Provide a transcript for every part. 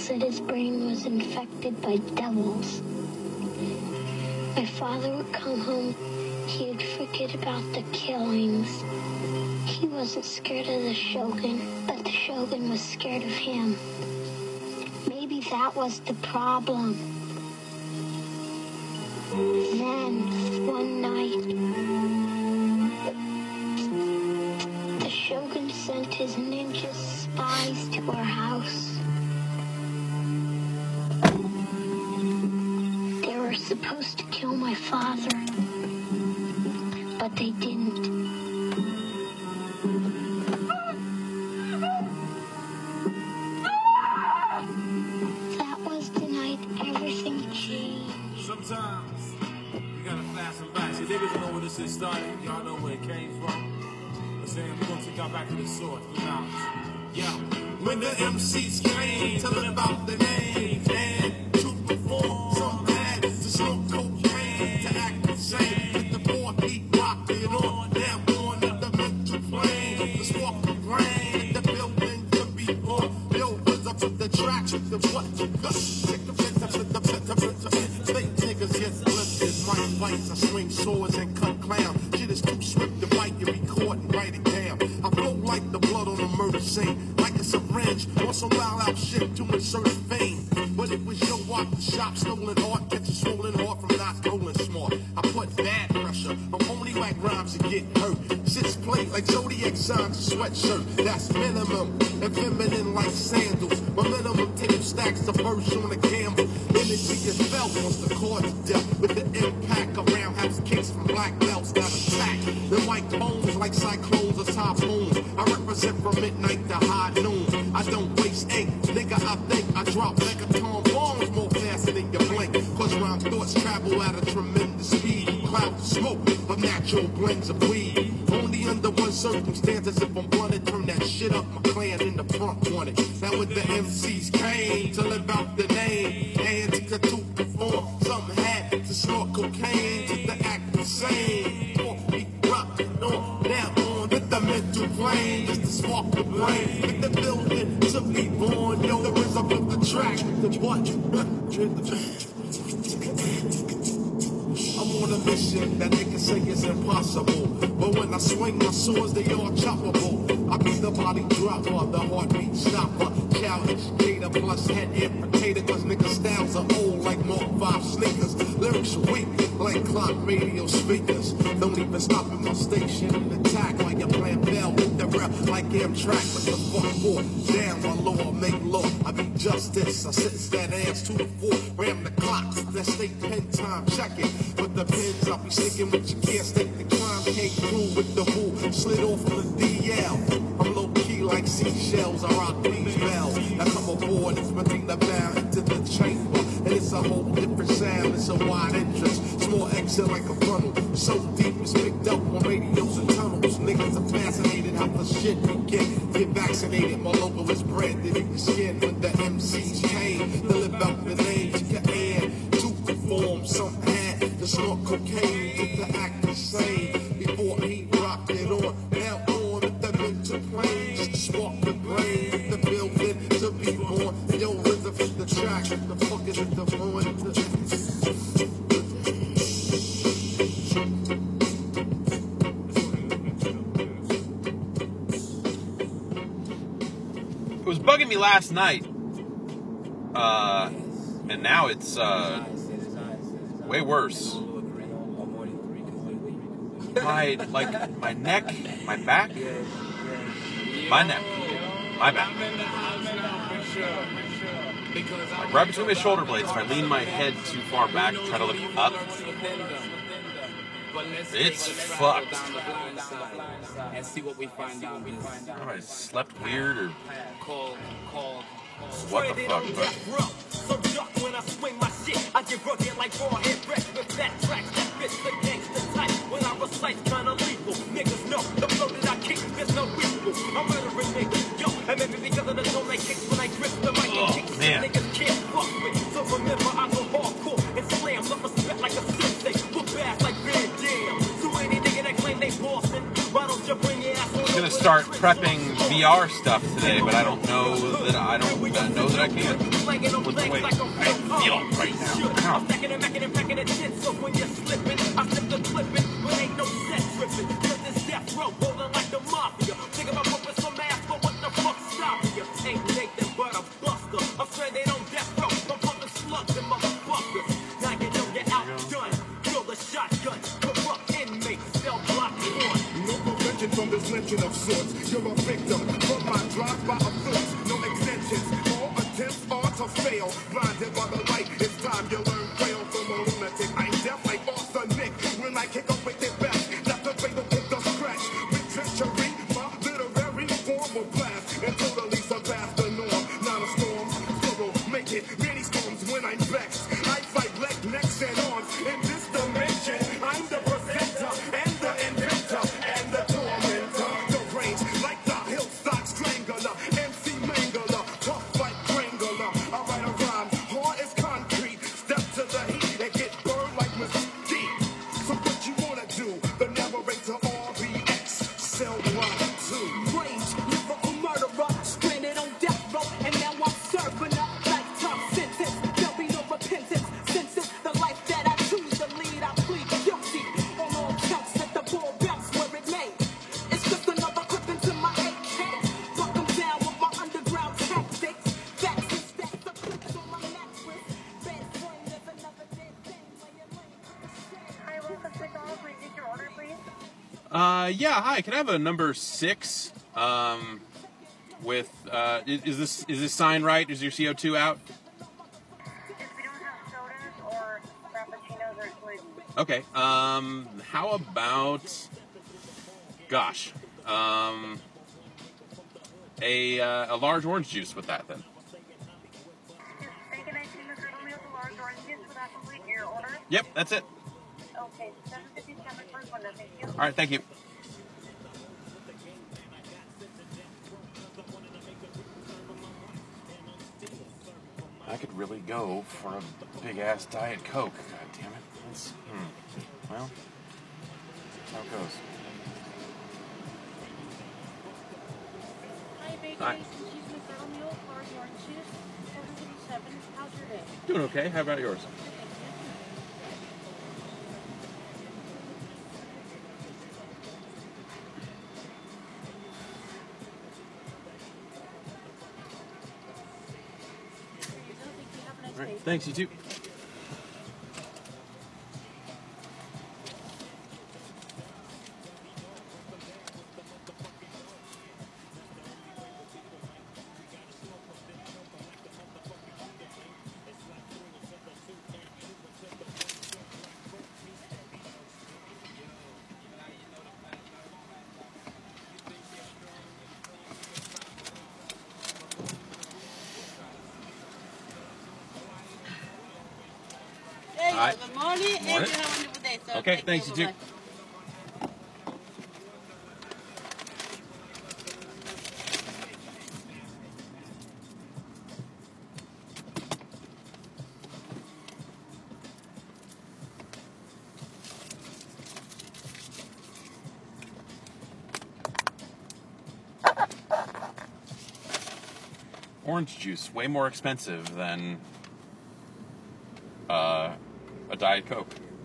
that his brain was infected by devils. My father would come home, he'd forget about the killings. He wasn't scared of the Shogun, but the Shogun was scared of him. Maybe that was the problem. Then, one night, the Shogun sent his ninja spies to our house. They were supposed to kill my father, but they didn't. That was the night everything changed. Sometimes you gotta flash them back. See, niggas know where this shit started. Y'all know where it came from. I'm saying we're gonna take y'all back to the source, the knowledge. Yeah. When the MCs came, telling about the names and to perform, some had to smoke cocaine to act the same. With the 4 feet rocking on, now on the mental plane. The spark the brain, the building to be born. Yo, what's up to the track? The what? Fake niggas get lifted, my fights, I swing swords and cut clowns. Shit is too swift to bite, you record and write it down. I flow like the blood on a murder scene, like a syringe, on some wild out shit to insert fame. But it was your walk, the shop, stolen art, catch a swollen heart from not rolling smart. I put bad pressure on only whack rhymes to get hurt. Shit's played like Zodiac signs, a sweatshirt, that's minimum. And feminine like sandals, my minimum tape stacks the verse on the gamble. Energy is felt once the chord's dealt with the impact of roundhouse kicks from black belts that attack. The white bones like cyclones or typhoons. I represent from midnight to high noon. I don't waste ink, nigga, I think I drop megaton bombs more faster than your blink. Cause rhyme thoughts travel at a tremendous speed. Cloud of smoke of natural blends of weed. Only under one circumstance, as if I'm wanted, turn that shit up, my clan in the front wanted. Now when the MCs came to live out the name, and to perform, some had to snort cocaine to the act the same. 4 feet rocking on, now on with the mental plane, just to spark the brain, with the building to be born. Yo, the rhythm of the track, the what? I'm on a mission that niggas say is impossible, but when I swing my swords, they all choppable. I be the body dropper, the heartbeat stopper, challenge, data plus head amputator, cause niggas styles are old like Mark 5 sneakers. Lyrics weak like clock radio speakers. Don't even stop at my station and attack like your plan fell with the rep like Amtrak. But the fuck for down my law, make law. I be justice. I sentence that ass to the floor. Ram the clocks, that state pen time, check it. But the pins I'll be sticking with, you can't stake the crime. Came through with the who, slid off of the DL. I'm low key like seashells. I rock these bells. I come aboard, it's Medina bound into the chamber. And it's a whole different sound, it's a wide entrance. Small exit like a funnel. So deep it's picked up on radios and tunnels. Niggas are fascinated how the shit we get vaccinated. My logo is branded in your skin. When the MCs came to live out the names you can to perform. Some had to snort cocaine to act the same. Before he rocked it on, now on with the mental plane. Just to spark the brain, the building to be born. Yo, rhythm for the track, the fuck is it the morning? It was bugging me last night, and now it's way worse. My neck, my back, my neck, my back. Like right between my shoulder blades, if I lean my head too far back and try to look up, it's fucked. And see what we find out. I slept weird or what the fuck, but so dark when I swing my shit. I get rugged like raw head breath with that track that fits the gangster type. When I recite kinda lethal, niggas know the flow that I kick, there's no equal. I'm murdering niggas, yo, and maybe because of the tone they kick when I grip the mic and kick, niggas can't fuck with. So remember I go hardcore and slam, let respect like a sensei, look back like Van Damme. To any nigga that claim they Boston, why don't you bring your ass on? I'm gonna start prepping VR stuff today, but I don't know that I can. With the way I feel right now. I'm stacking and macking and packing the shit, so when you're slipping, I slip the clipping, but ain't no set tripping. Cause this death row rolling like the mafia. Think about whooping some ass, but what the fuck stopping you? Ain't Nathan but a buster. I'm stranded on death row, I'm pumping slugs and motherfuckers. Now you know you're outdone. Feel the shotgun, corrupt inmates, cell block one. No prevention from this lynching of sorts. You're a victim from my drive-by of thoughts. No extensions. All attempts are to fail. Blinded by the light, it's time you learn braille from a lunatic. I'm deaf like Arthur Nick. When I kick up with it back, not the fatal kick the scratch. With treachery, my literary form will blast and totally surpass the norm. Not a storm, so make it many storms when I'm vexed. I fight leg, necks, and arms in this dimension. I'm the presenter and the inventor and the tormentor. The range like the hillstock strangler, MC Mangler, tough like Strangler. I write a rhyme, hard as concrete. Step to the heat and get burned like mesquite. So what you wanna do? The narrator RBX, cell block 2. Rage, lyrical murderer, stranded on death row, and now I'm serving a lifetime sentence. There'll be no repentance, since it's the life that I choose to lead. I plead guilty on all counts that the ball bounce where it may. It's just another clip into my AK. Fuck 'em down with my underground tactics. Facts and stacks of clips on my mattress. Bad friend, there's another dead thing when you're laying to the shade. Hi, welcome to McDonald's. May I take your order, please? Yeah, hi. Can I have a number 6? With is this sign right? Is your CO2 out? If we don't have sodas or frappuccinos or smoothies. Okay. How about, gosh, a large orange juice with that then? Just bacon, ice cream, and griddle meal, the large orange juice. Would that complete your order? Yep, that's it. Okay, 757 for one. Thank you. All right, thank you. I could really go for a big ass Diet Coke. God damn it. That's, well, that's how it goes. Hi, bacon, Hi. eggs, and cheese McGriddle meal, large orange juice, 757. How's your day? Doing okay. How about yours? All right, thanks, you too. Hi. Good morning, and you Morning. have a wonderful day, sir. Okay, thanks, you too. Bye-bye. Orange juice, way more expensive than a Diet Coke.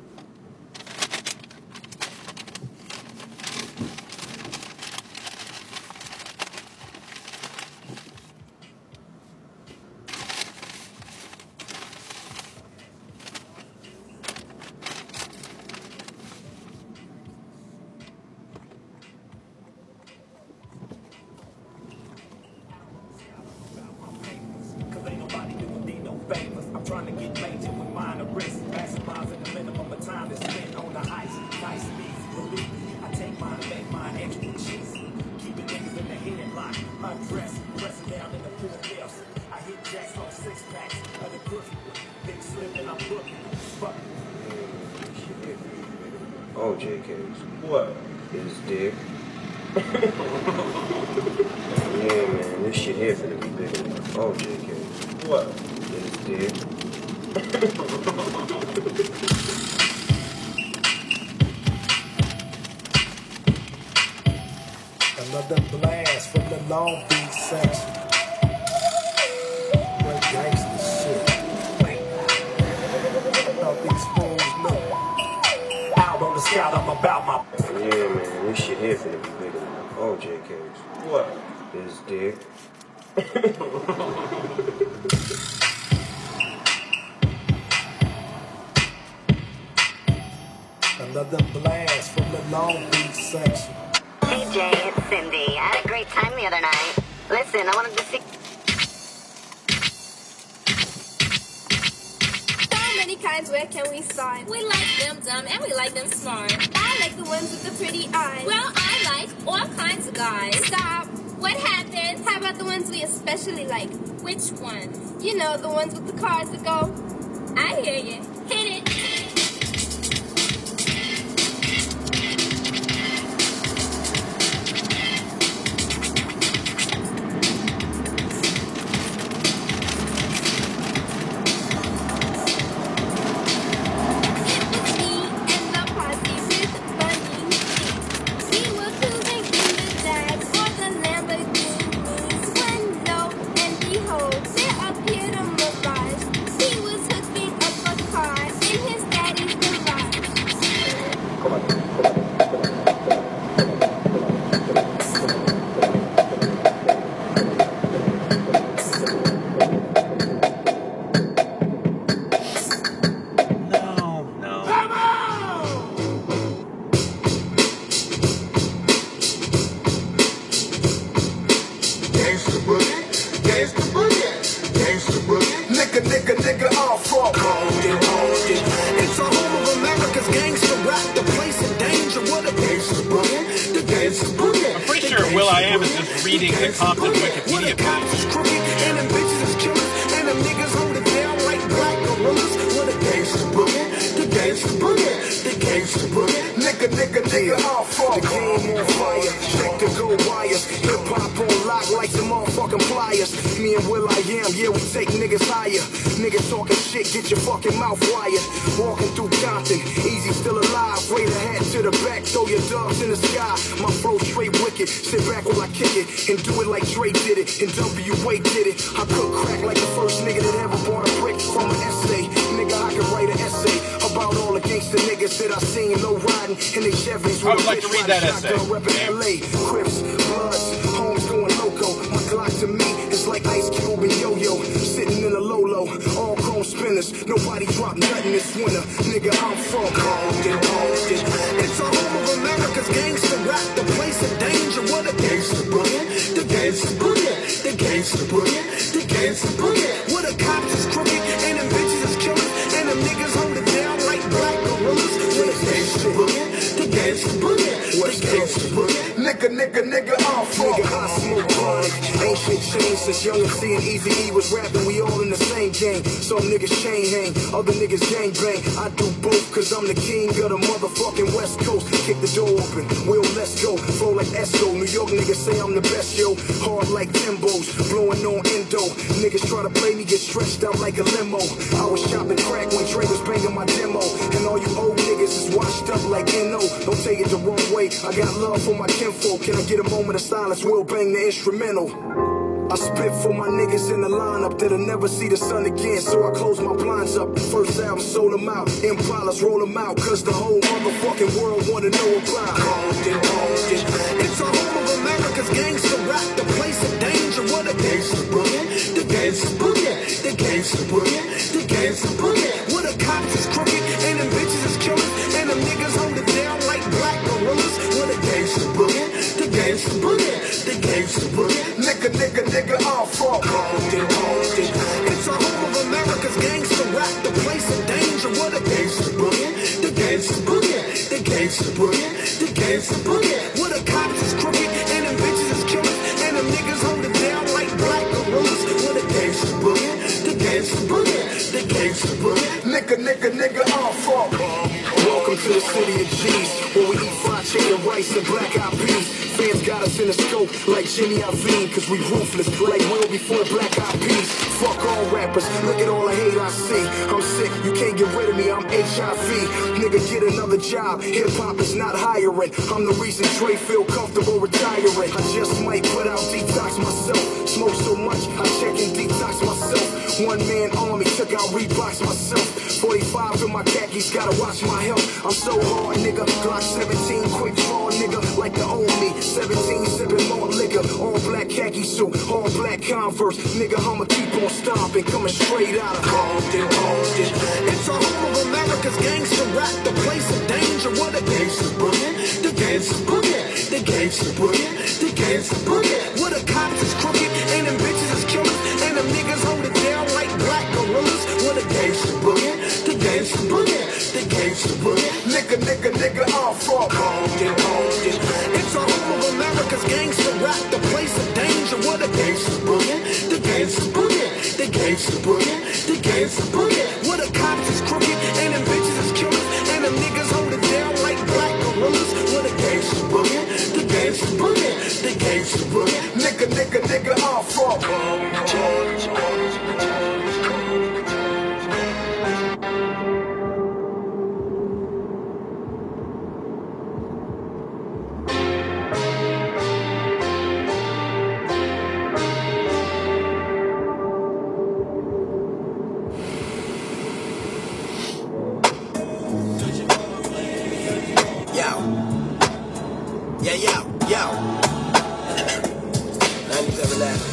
Cause ain't nobody doing me no favors. I'm trying to get major with minor risks. Maximizing the minimum of time that's spent on the ice. Nice and easy, believe me. I take mine and make mine extra cheesy. Keeping niggas in the headlock. Undressed, pressing down in the pool nails. I hit jacks on 6 packs of the cookie. Big slip and I'm booking. Fuck. Oh, JK's. What? His dick. Yeah, man, this shit here finna be big enough. Oh, JK's. What? His dick. Another blast from the Long Beach section. What gangsta shit. I thought these fools knew. Out on the scout, I'm about my. Yeah, man, this shit here finna be bigger than all JK's. What? His dick. Another blast from the Long Beach section. Hey Jay, it's Cindy. I had a great time the other night. Listen, I wanted to see. So many kinds, where can we start? We like them dumb and we like them smart. I like the ones with the pretty eyes. Well, I like all kinds of guys. Stop. What happened? How about the ones we especially like? Which ones? You know, the ones with the cars that go. I hear you. Hit it. Nigga, all for it's a home of America's gangster rap, the place of danger. What a gangster boogie, the gangster boogie. I'm pretty sure will.i.am is just reading the Compton Wikipedia page. Is crooked, and them bitches is killers, and them niggas hold it down like black gorillas. What a gangster boogie, the gangster boogie, the gangster boogie. Nigga, all for the game on fire, check the gold wires, hip hop on lock like some motherfucking pliers. Me and will.i.am, yeah, we take niggas higher. Niggas talking shit, get your fucking mouth wired. Walking through Compton, easy still alive. Raise a hat to the back, throw your dogs in the sky. My flow straight wicked, sit back while I kick it and do it like Dre did it and W.A. did it. I cook crack like the first nigga that ever bought a brick from an essay. Nigga, I can write an essay about all the gangster niggas that I seen low riding in they Chevys. I would like to read that essay. Reppin' LA, Crips, Bloods, homes going loco. My Glock to me is like Ice Cube and Yo-Yo, sitting in a low, all chrome spinners. Nobody dropped nothing this winter. Nigga, I'm from Compton. It's a home of America's gangster rap, the place of danger. What a gangster boogie, the gangster boogie, the gangster boogie, the gangster boogie. What a cops is crooked, and them bitches is killers, and them niggas hold it down like black gorillas. What a gangster boogie, the gangster boogie, what a gangster boogie. Nigga, all for nigga, I smoke chronic. Ain't shit changed since Young MC and Eazy-E was rapping. We all in the same gang. Some niggas chain hang, other niggas gang bang. I do both, cause I'm the king of the motherfucking West Coast. Kick the door open, Will, let's go. Flow like Esco, New York niggas say I'm the best, yo. Hard like Timbos, blowing on endo. Niggas try to play me, get stretched out like a limo. I was shopping crack when Dre was banging my demo. And all you old niggas is washed up like N.O. Don't take it the wrong way, I got love for my kinfolk. Can I get a moment of silence? Will bang the instrumental. I spit for my niggas in the lineup that'll never see the sun again, so I close my blinds up. First album sold them out, Impalas roll them out, cause the whole motherfucking world wanna know about Compton. It's a home of America's gangster rap, the place of danger. What a gangster boogie, the gangster boogie, the gangster boogie, the gangster boogie. What a cops is crooked, and them bitches is killers, and them niggas hold it down like black gorillas. What a gangster boogie, the gangster boogie, the gangster boogie. Nigga, all for Compton. It's a home of America's gangster rap, the place of danger. What a gangster boogie, the gangster boogie, the gangster boogie, the gangster boogie. What a cops is crooked, and them bitches is killers, and them niggas hold it down like black gorillas. What a gangster boogie, the gangster boogie, the gangster boogie. Nigga, all for. Welcome to the city of G's, where we eat fried chicken, rice, and black-eyed peas. Fans got us in the scope like Jimmy Iovine, cause we ruthless, like Will before Black Eyed Peas. fuck all rappers. Look at all the hate I see. I'm sick, you can't get rid of me, I'm HIV. Nigga, get another job. Hip hop is not hiring. I'm the reason Trey feel comfortable retiring. I just might put out Detox myself. Smoke so much, I check and detox myself. One man army, took out Reeboks myself. 45 in my khakis, gotta watch my health. I'm so hard, nigga. Glock 17, quick draw, nigga. Like the old me. 17, sipping more liquor. All black khaki suit, all black Converse. Nigga, I'ma keep on stomping, coming straight out of Compton. It's a home of America's gangster rap, the place of danger. What the gangsters boogie, the gangsters boogie, the gangsters boogie, the gangsters boogie. What the cops is crooked, and them bitches is killers, and them niggas hold it down like black gorillas. What the gangsters boogie, the gangsters boogie, the gangsters boogie. Nigga, I'm from Compton. It's a home of America's gangster rap, the place of danger. What the gangsters boogie, the gangsters boogie, the gangsters boogie, the gangsters boogie. What the cops is crooked, and them bitches is killers, and them niggas hold it down like black gorillas. What the gangsters boogie, the gangsters boogie, the gangsters boogie. Nigga, I'm from Compton. Yo. 97 Avenue.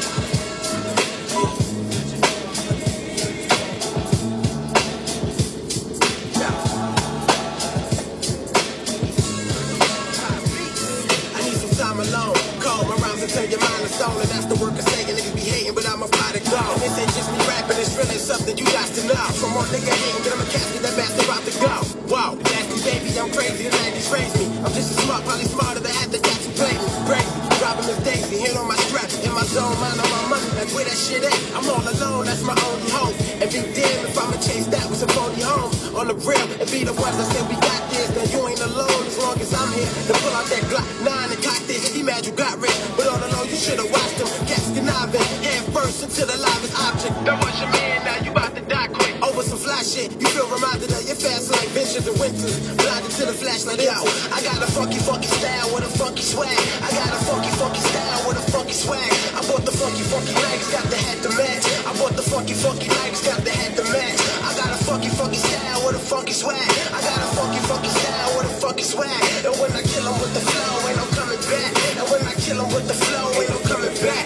Turn your mind to stone, and that's the work of saying niggas be hating, but I'm about to go. And this ain't just me rapping, it's really something you got to know. From more nigga hating, but I'm a casket that bastard about to go. Whoa, nasty baby, I'm crazy, the 90s raised me. I'm just as smart, probably smarter than half the cats who play me. Crazy, driving Miss Daisy, hand on my strap, in my zone, mind on my money, like where that shit at? I'm all alone, that's my only hope. And be damned if I'ma chase that with some phony homes. On the real, and be the ones that say we got this, then you ain't alone as long as I'm here. To pull out that Glock 9 and cock this, he mad you got rich, but all alone you should've watched him. Cats conniving, head first into the livest object. That was your man, now you about to die quick. Over some fly shit, you feel reminded of your fast life ventures and winters. Blinded to the flashlight, yo. I got a funky style with a funky swag. I got a funky style with a funky swag. I bought the funky Nikes, got the hat to match. I bought the funky Nikes, got the hat to match. I got a funky style with a funky swag. I got a funky style with a funky swag. And when I kill 'em with the flow, ain't no coming back. And when I kill 'em with the flow, ain't no coming back.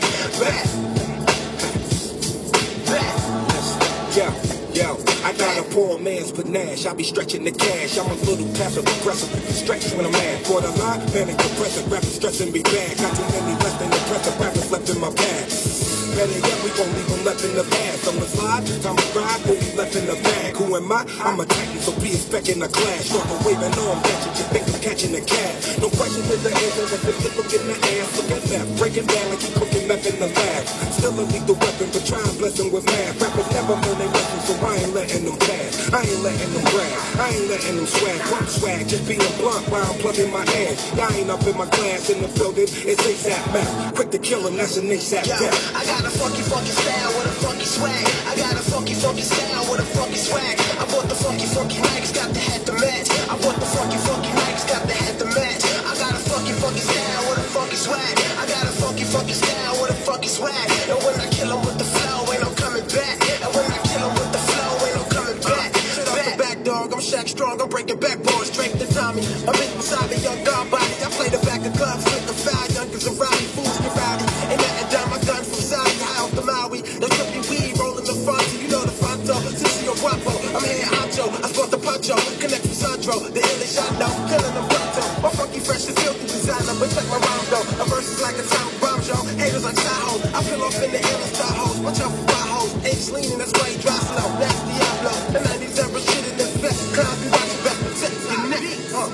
Yo, I got a poor man's panache. I be stretching the cash. I'm a little passive aggressive. Stretch when I'm mad. For the line, manic depressive. Rappers stressing me bad. Got too many less than impressive rappers left in my past. Better yet, we gon' leave them left in the past. On the slide, time to ride, but we left in the bag. Who am I? I'm a titan, so be expecting a clash. Struggle waving on, catching you think I'm catching the cash. No question is the answer, but if you look in the ass, look at that. Breaking down like you cooking meth in the lab. Still a lethal weapon, but try and bless them with math. Rappers never learn their lessons, so I ain't letting them pass. I ain't letting them brag, I ain't letting them swag. Pump swag, just being blunt while I'm plugging my ass. I ain't up in my class in the building, it's ASAP math. Quick to kill him, that's an ASAP death. I got a funky style with a funky swag. I got a funky style with a funky swag. I bought the funky Nikes, got the hat to match. I bought the funky Nikes, got the hat to match. I got a funky style with a funky swag. I got a funky style with a funky swag. And when I kill 'em with the flow, ain't no coming back. And when I kill 'em with the flow, ain't no coming back. Shit off the back, dog, I'm Shaq strong, I'm breaking backboards, straight to Tommy. I'm in beside the young guard body. I play the back of clubs with the foul, youngers and rowdy, fools get rowdy. Ain't nothing down my gun from Saudi, high off the Maui. The trippy weed rolling the front, you know the fronto. Sissy or Guapo, I'm here Ancho. I sport the poncho, connect with Sandro. The illish I know, killing them pronto. My funky fresh and filthy designer, but check my rhyme though. A verse is like a atomic bomb, Joe. Haters like Tahoe. I feel off in the air and star hoes. Watch out for fire hoes. Apes leaning, that's why he dry slow. Nasty Diablo. The 90s ever shit in the flesh. Clowns be watching back, protect your neck.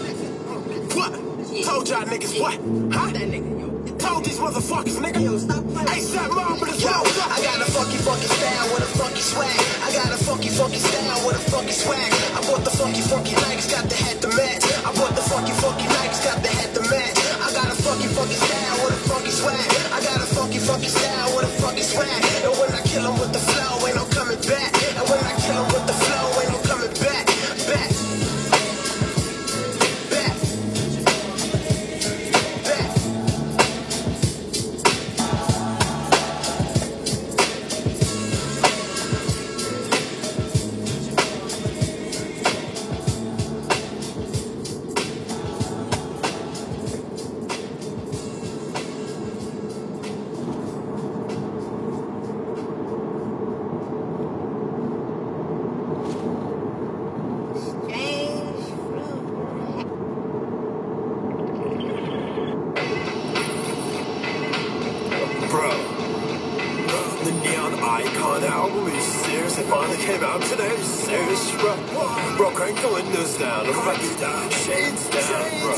What? Told y'all niggas what? Huh? Told these motherfuckers, nigga. ASAP Mob with a yo. I got a funky style with a funky swag. I got a funky style with a funky swag. I bought the funky Nikes, got the hat to match. I bought the funky Nikes, got the hat to match. I got a funky style with a funky swag. I got a funky style with a funky swag. And when I kill him with the flow, ain't no coming back. And when I kill him with the flow, ain't no coming back. Back. Bro, crank the windows down. I'm about to shades down, bro.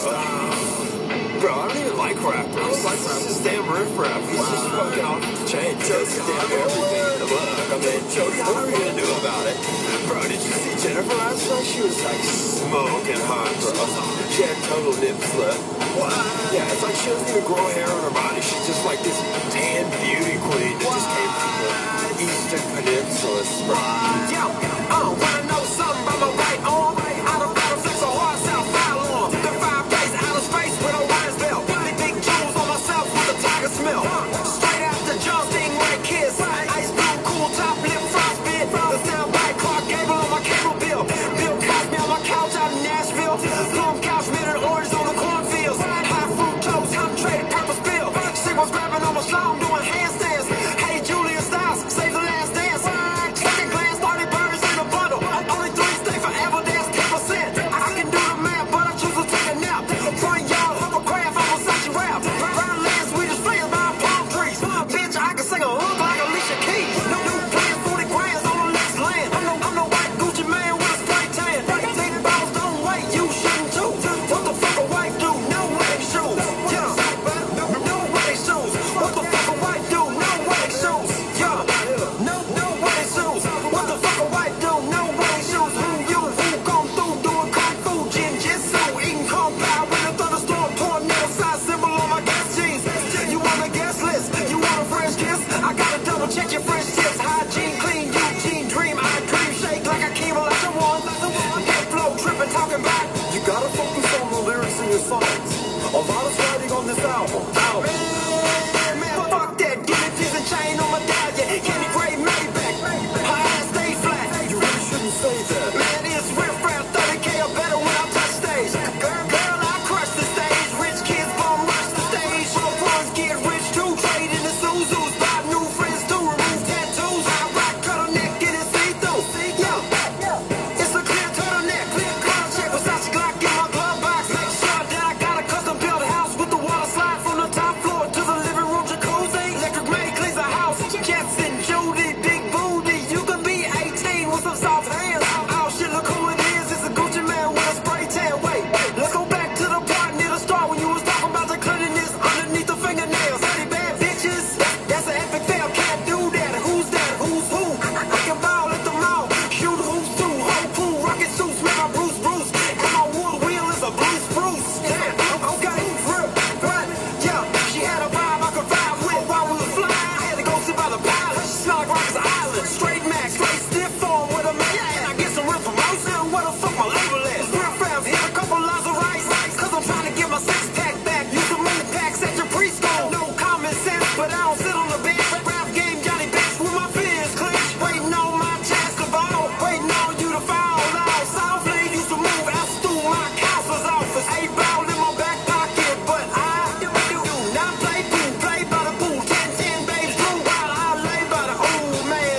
Bro, I don't even like rappers. Like this damn riff-raff. He's just fucking off the chain. Just damn everything. Look, I mean, Jody, what are we gonna do about it? Bro, did you see Jennifer last night? She was like smoking hot, bro. She had total nip slip. What? Yeah, it's like she doesn't even grow hair on her body. She's just like this tan beauty queen that just came from the Eastern Peninsula, bro. Yo, wanna know something about my right arm? Out of battle, flex a horse out, file on. The fireplace, outer space with a wise belt. Big jewels on myself with a tiger smell. Straight out the John Stingray kiss. Ice blue, cool top, lip frostbit. The soundbite, Clark Gable on my cable bill. Bill Cosby on my couch out in Nashville. Storm couch, minute orange on the cornfields. High fructose, concentrated purple spill. She was grabbing on my slow, I'm doing handstands. Hey, Julia Stiles, save the last dance. Second glance, 30 birds in a bundle. Only 3 stay forever, that's 10%. I can do the math, but I choose to take a nap. Front yard, hovercraft, I'm a such a rap. Round land, Swedish flames by palm trees. Bitch, I can sing a hook like Alicia Keys. No new plans, 40 grands on the next land. I'm the white Gucci man with a spray tan. Big balls don't wait, you shouldn't too. What the fuck a wife do? No wedding shoes. Yeah, no wedding shoes. What the fuck a wife do? No wedding shoes. Yeah, no wedding shoes. What the fuck a wife do? No wedding shoes. Who come through doing kung fu, jinjitsu, eating compound with a thunderstorm, tornado size symbol on my gas jeans. You want a guest list? You want a French kiss? I gotta double check your French tips. Hygiene, clean, Eugene, dream, I dream, shake like a came like the one. Head flow, tripping, talking back. You gotta focus on the lyrics in your songs. A lot is writing on this album. Man, fuck that. Give me pins and chain on my medallion. Candy gray Maybach. Her ass stay flat. You really shouldn't say that. Man, it's riff-raff, 30K or better when I touch stage. Girl, I crush the stage. Rich kids bum rush the stage. Broke ones get rich too. Trade in the Suzus. Buy new friends too. Remove tattoos. I rock turtleneck, get it see-through. Yo, it's a clear turtleneck. Clear color check. Versace Glock in my glove box. Make sure that I got a custom built house with the water slide from the top floor to the living room jacuzzi. Electric maid cleans the house. Jetson, Judy, big booty. You can be 18 with some soft hands. Oh shit, look who it is. It's a Gucci man with a spray tan. Wait, let's go back to the part near the start when you was talking about the cleanliness underneath the fingernails. Any bad bitches? That's an epic fail. Can't do that. Who's that? Who's who? I can ball at the mall. Shoot who's too. Whole crew, rocket suits. Make my Bruce. And my wood wheel is a blue spruce. Damn, okay, right. Yeah, she had a vibe I could vibe with while we was flying. I had to go sit by the pilot. She smelled like Rikers Island. Straight max, straight stiff form with a man. And I get some real promotion. What the fuck my label is? Real fam, hit a couple lots of rice. Cause I'm trying to get my six-pack back. Use the moon packs at your preschool. No common sense, but I don't sit on the bench. Rap game, Johnny Bench with my fingers clenched. Waiting on my chance to ball. Waiting on you to fall out. Softly used to move out through my counselor's office. 8 ball in my back pocket, but I do not play pool. Play by the pool. 10 babes blue while I lay by the old man.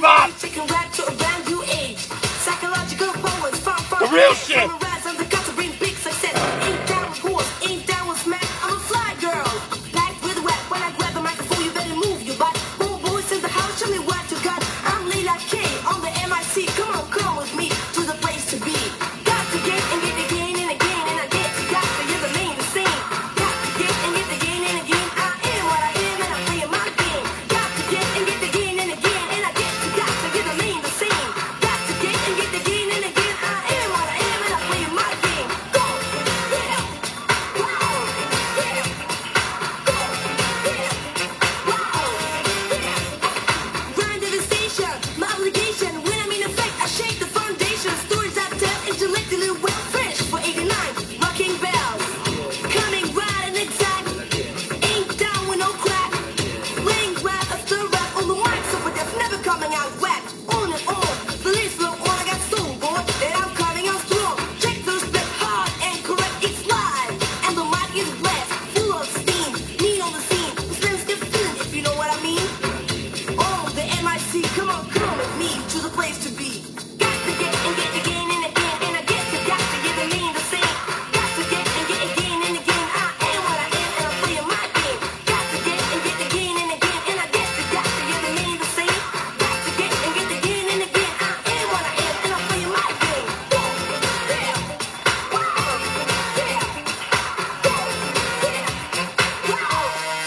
bop. Chicken rap to around you age. Psychological poets, The real shit. Summarize the guts to bring big success. Ain't down with horse, ain't down with smack. I'm a fly girl. Packed with rap. When I grab the microphone, you better move your butt. Homeboys in the house, show me what you got. I'm Leila K on the MIC. Come on, come with me to the place to be. Got to get and get again and again. And I get to got to you remain the same. Got to get and get again and again. I am what I am and I'm playing my game. Got to get and get again and again. And I get to got to you remain the same. Got to get and get again and again. I am what I am and I'm playing my game. Go, yeah, wow, yeah, go, yeah, wow, yeah. Grind devastation, my obligation. When I'm in effect, I shake the foundation. Stories I tell, intellectually well fresh for 89. Rocking bells, coming right and exact. Ain't down with no crack. Laying rap after rap on the mic, so but that's never coming out whack. On and on, the list flow on. I got soul, boy, and I'm coming out strong. Check the respect hard and correct. It's live, and the mic is blessed, full of steam. Mean on the scene, the slim stiff feeling, if you know what I mean. Oh, the MIC, come on with me to the place to be. Got to get and get again and again, and I get to got to get the mean the same. Got to get and get again and again. I am what I am and I'm playing my game. Got to get and get again and again, and I get to got to get the mean the same. Got to get and get again and again. I am what I am and I'm playing my game. Go, yeah, wow, yeah, go, yeah, wow.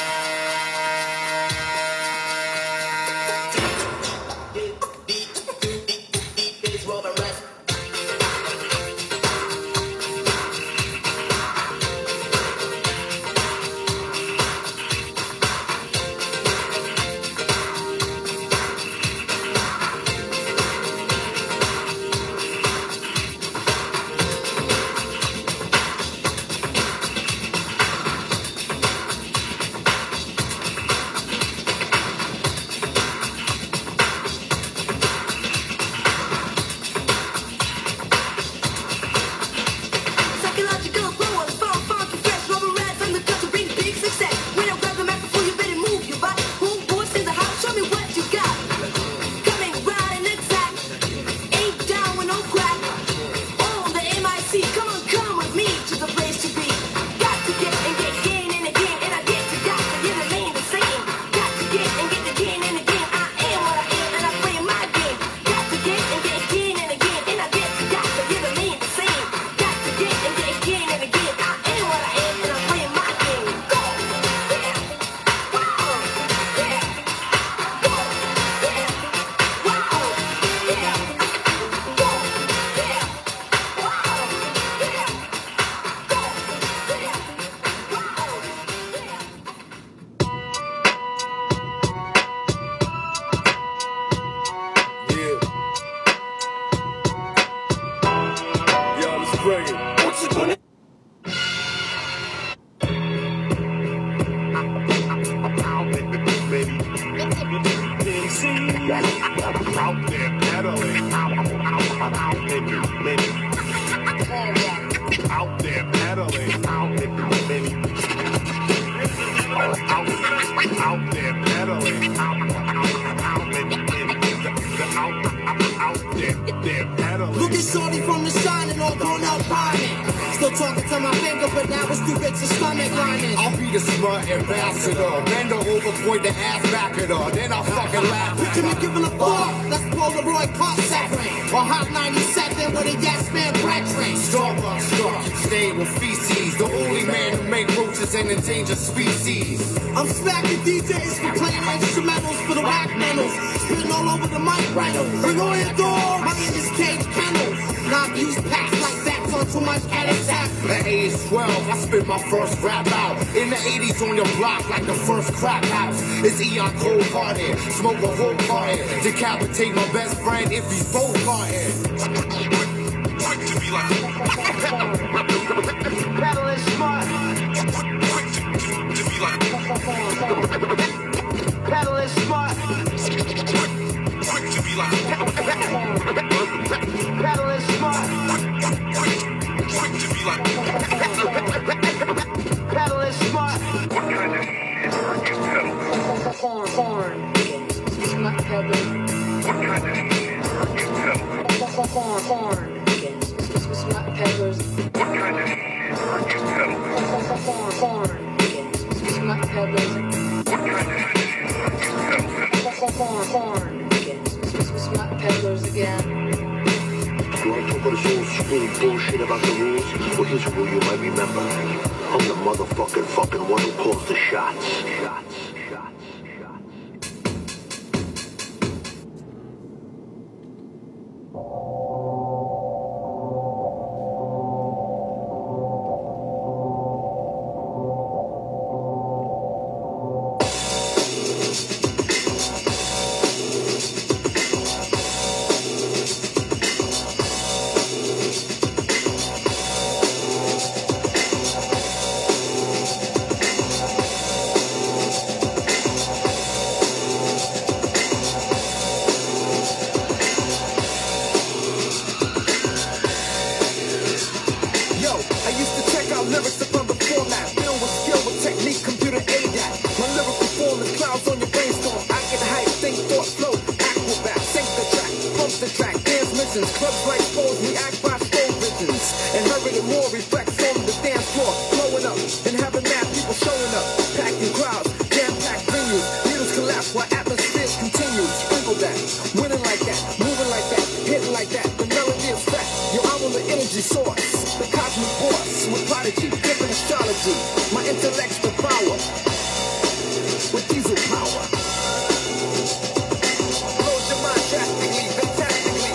Psychological poets, funky fresh, rubber rats on the cut to bring big success. When I grab the microphone, you better move your butt. Homeboys in the house, show me what you got. Coming right and exact. Ain't down with no crack. On the MIC, come with me to the place to be. Got to get and get again and again, and I get to got to you remain the same. Got to get and get again and again. I am what I am and I'm playing my game. Got to get and get again and again, and I get to got to you remain the same. Got to get and get again and again. I am what I am and I'm playing my game. Go, yeah, wow, yeah, go, yeah, wow, yeah, go, yeah, wow, yeah, go, Yeah. Yo, let's bring it. What you gonna Out there pedaling. Out there pedaling. Out there pedaling. Look at Shorty from the shining, all grown up pining. Still talking to my finger, but now it's too big to stomach lining. I'll be the smart ambassador. Bend her over, point the ass back at her. Then I'll fucking laugh. Picture me giving a fuck. That's Polaroid car second. Or Hot 97 with a yes man brethren. Starbucks truck, you stay with feces. The only man who make roaches and endangered species. I'm smacking DJs for playing instrumentals for the whack mentals. Spitting all over the mic rental. Bring on your door. My name is Cage Kennels. Now I've used packs like that on too much at attack. At age 12, I spit my first rap out. In the 80s on your block like the first crack house. It's Eon cold-hearted. Smoke a whole carton. Decapitate my best friend if he's both hearted. Quick to be like Pedaling smart. Quick to be like Pedaling smart. Quick to be like Pedaling smart. Quick to be like Pedaling smart. What kind of shit are you peddling? Porn. Not pedaling. You want to talk about this old school bullshit about the rules? Well, here's a rule you might remember. I'm the motherfucking fucking one who calls the shots. Clubs like pose, we act by slow visions. And hurry and more reflects on the dance floor. Blowing up and having mad people showing up. Packing crowds, jam-packed venues. Needles collapse while atmospheres continue. Sprinkle that, winning like that, moving like that, hitting like that. The melody is fat. Yo, I'm on the energy source. The cosmic force with prodigy, different astrology. My intellect's the power. With diesel power. Blows your mind drastically, fantastically.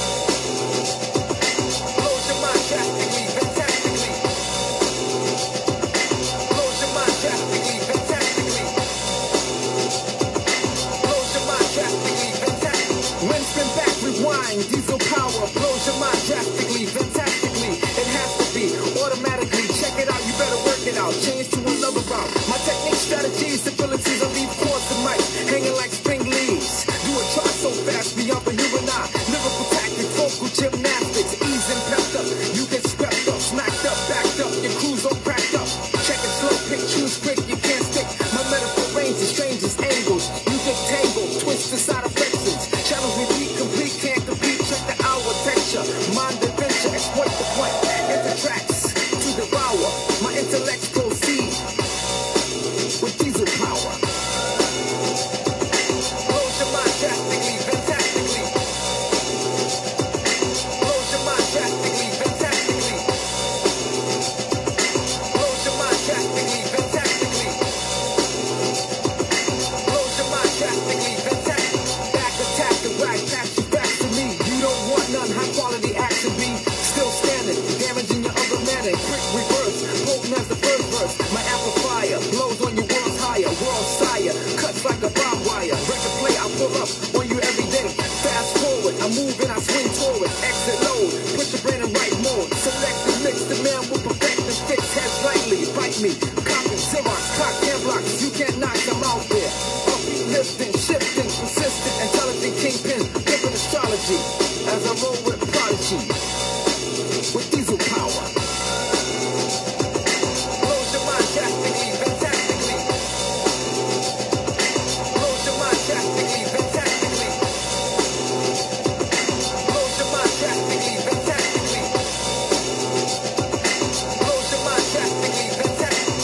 Blows your mind drastically, fantastically. Blows your mind drastically, fantastically. Blows your mind drastically, fantastically. When spin back, rewind, diesel power. Blows your mind drastically, fantastically. It has to be automatically. Check it out, you better work it out. Change to another route. My technique, strategies, abilities, I leave chords and mics hanging like spring leaves. Do a try so fast beyond the human eye. Lyrical tactics, vocal gymnastics, ease and pepped up. You get swept up, smacked up, backed up. Your crew's all cracked up. Check it slow, pick, choose quick, you can't stick. My metaphor ranges, strangest angles. You get tangled, twist the side affections. Channels repeat, complete, can't compete. Check the hour texture, mind adventure, exploit the point. Enter tracks to devour. My intellects proceed with diesel power. Blows your mind drastically, fantastically. Blows your mind drastically, fantastically. Blows your mind drastically, fantastically. Blows your mind drastically, fantastically. Back attack the rack, pass you back to me. You don't want none, high quality action be still standing, damaging your other man and quick reverse, potent as the first verse. My amplifier blows on your world's higher, world sire, cuts like a barbed wire. Record play, I pull up on you every day. Fast forward, I move and I swing forward. Exit load, put your brain in right mode. Select and mix, the man will perfect and fix heads lightly. Bite me, copy, Xerox, cock, hand blocks. You can't knock them out there. Upbeat, lifting, shifting, persistent, intelligent kingpin, different astrology. As I roll with prodigy, with diesel power. Blows your mind drastically, fantastically. Blows your mind drastically, fantastically. Blows your mind drastically, fantastically. Blows your mind drastically, fantastically.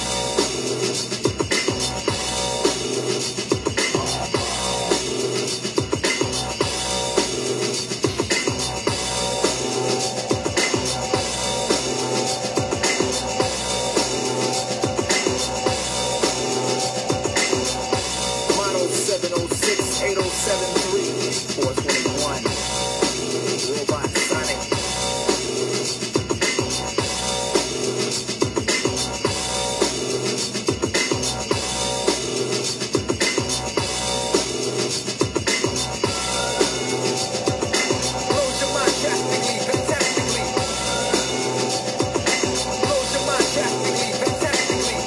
Mono 706 8073 421. Robot Sonic. Blows your mind drastically, fantastically. Blows your mind drastically, fantastically.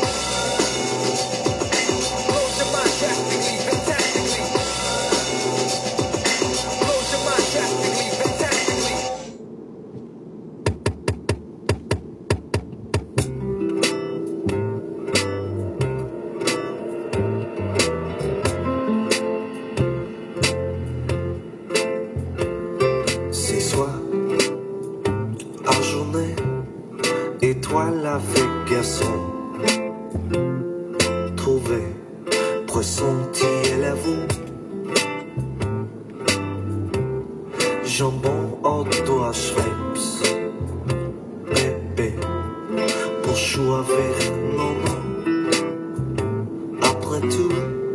Blows your mind drastically, fantastically. Blows your mind drastically, fantastically. garçon. Trouvé, pressenti, élève-vous. Jambon, Otto à Schweppes. Bébé, pour chou avec maman. Après tout,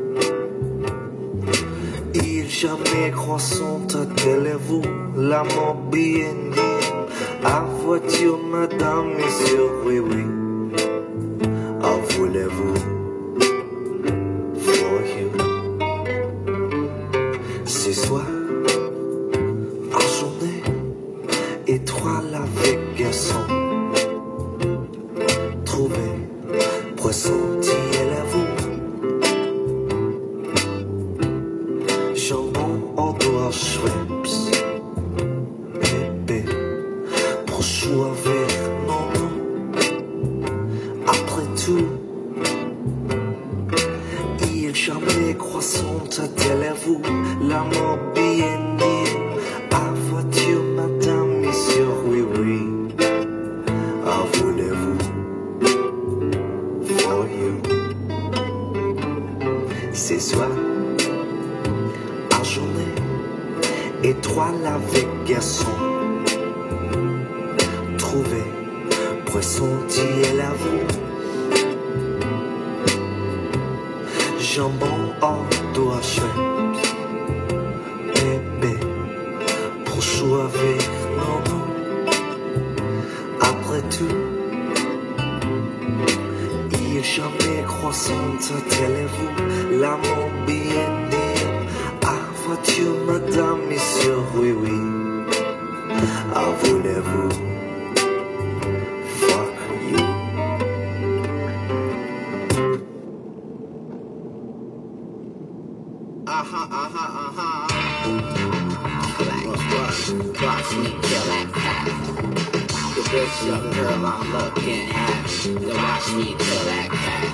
il jamais croissante à vous l'amour bien dit. À voiture, madame, messieurs, oui, oui. À voulez-vous, for you. Ce soir, en journée, étoile avec garçon. Trouvé, pressenti, élève-vous. Jambon, Otto à Schweppes. Bébé, pour chou avec maman. Après tout, il jamais croissante à vous l'amour bien dit. À voiture, madame, messieurs, oui, oui. À voulez-vous, for you. Ce soir, en journée, étoile avec garçon. Trouvé, pressenti, élève-vous. Jambon, Otto à Schweppes. Bébé, pour chou avec maman. Après tout, il jamais croissante à vous l'amour bien dit. À voiture, madame, messieurs, oui, oui. À voulez-vous, fuck you. Watch me kill that cat. The bitch, young girl I'm looking at. Then watch me kill that cat.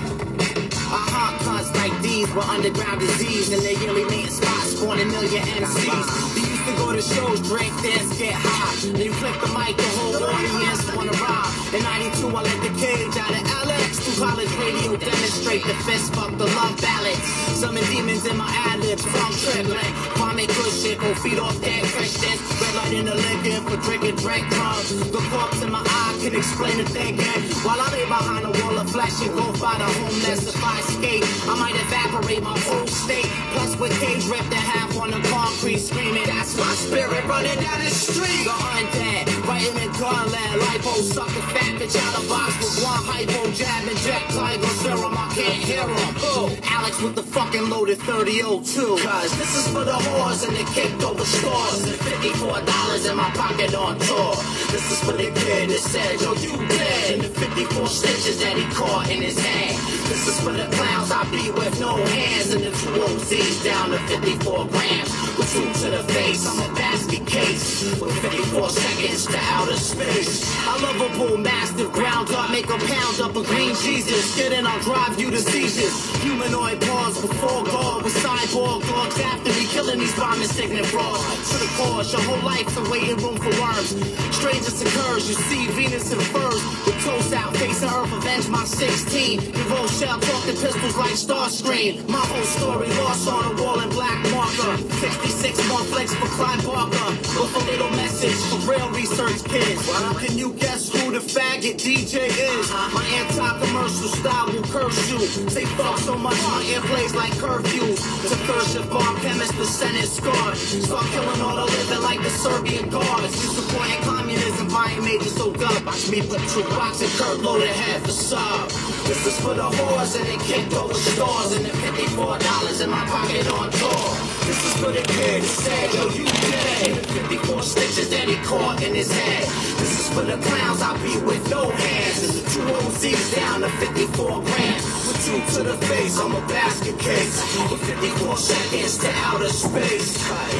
Cause like these were underground disease, and they yearly made spots for 1 million MCs. They used to go to shows, drink, dance, get high. Then you click the mic, the whole audience wanna rob. In 92, I let the cage out of Alex. Through college radio, demonstrate the fist fuck, the love ballads. Summon demons in my ad-libs, from tripping. Kwame good shit, go feed off dead Christians. Red light in the liquor for drinking, drink drunk. The corpse in my eye can explain the thinking. While I lay behind a wall of flesh and go by the homeless, if I escape, I might evaporate my whole state. Plus with cage ripped in half on the concrete, screaming, that's my spirit running down the street. The undead, right in the gunland. Lipo sucker fat bitch out of box with one hypo jab and jet tiger serum. I can't hear him. Alex with the fucking loaded 3002. Cause this is for the whores and the kicked over stores. And $54 in my pocket on tour. This is for the kid that said, yo, you dead. And the 54 stitches that he caught in his hand. This is for the clowns I beat with no hands. And the 2 OZs down to 54 grams. With 2 to the face, I'm a basket case. With 54 seconds to outer space. I love a bull mastiff, ground up, make a pound up a green Jesus. Get in, I'll drive you to seizures. Humanoid paws before God with cyborg dogs after me, killing these bomb insignificant frauds. To the cause, your whole life's a waiting room for worms. Strangest occurs, you see Venus and furs. With toes out, facing Earth, avenge my 16. Your Rochelle talking pistols like Starscream. My whole story lost on a wall in black marker. 66 more flicks for Clyde Barker. With a little message for real research kids. Can you guess who the faggot DJ is? My anti-commercial style will curse you. Say fuck so much, my ear plays like curfews. To first shift bomb chemist, the Senate scarred. Start killing all the living like the Serbian guards. You supporting communism, buying majors so dumb. Watch me put 2 rocks and Kurt loaded head for sub. This is for the whores and they kicked over stores. And the $54 in my pocket on tour. This is for the kid that said, yo, you dead. And the 54 stitches that he caught in his head. This is for the clowns I beat with no hands. And the 2 OZs down to 54 grams. With 2 to the face, I'm a basket case. With 54 seconds to outer space.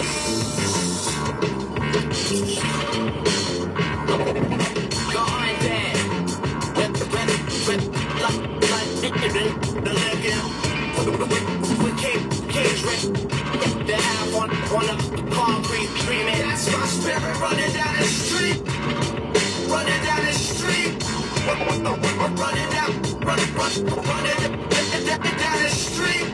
On the concrete screaming, that's my spirit running down the street. Running down the street. down the street.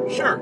Sure.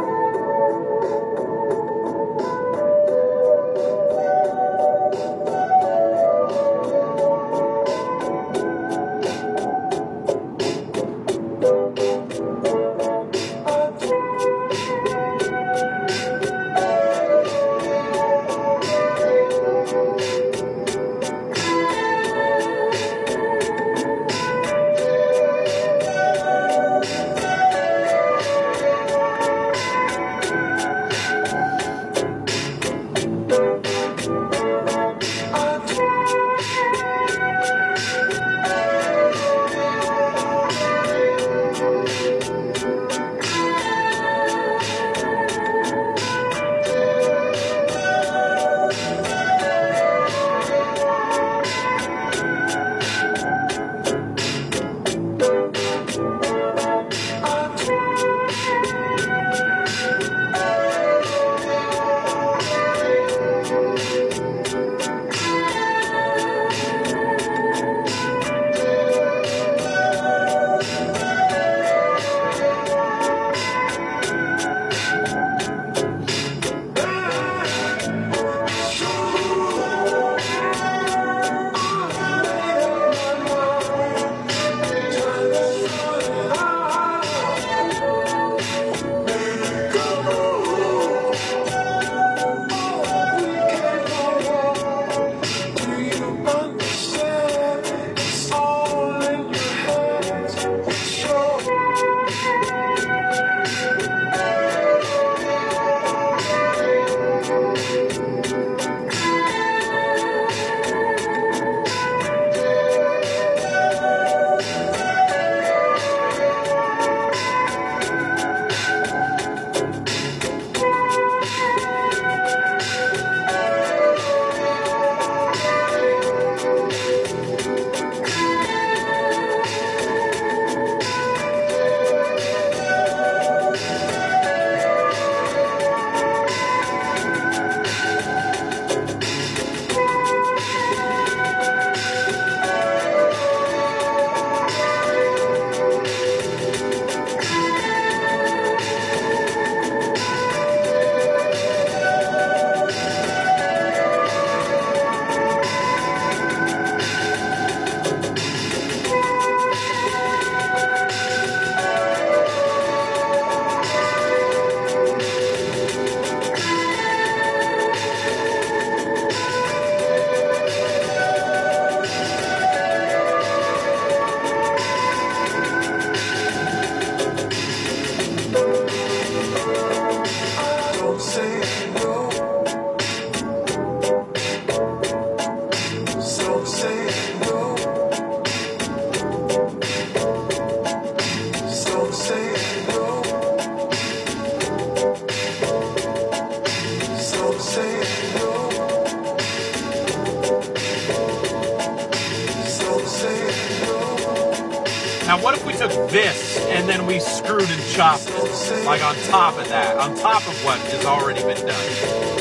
Now, what if we took this and then we screwed and chopped it? Like on top of that, on top of what has already been done.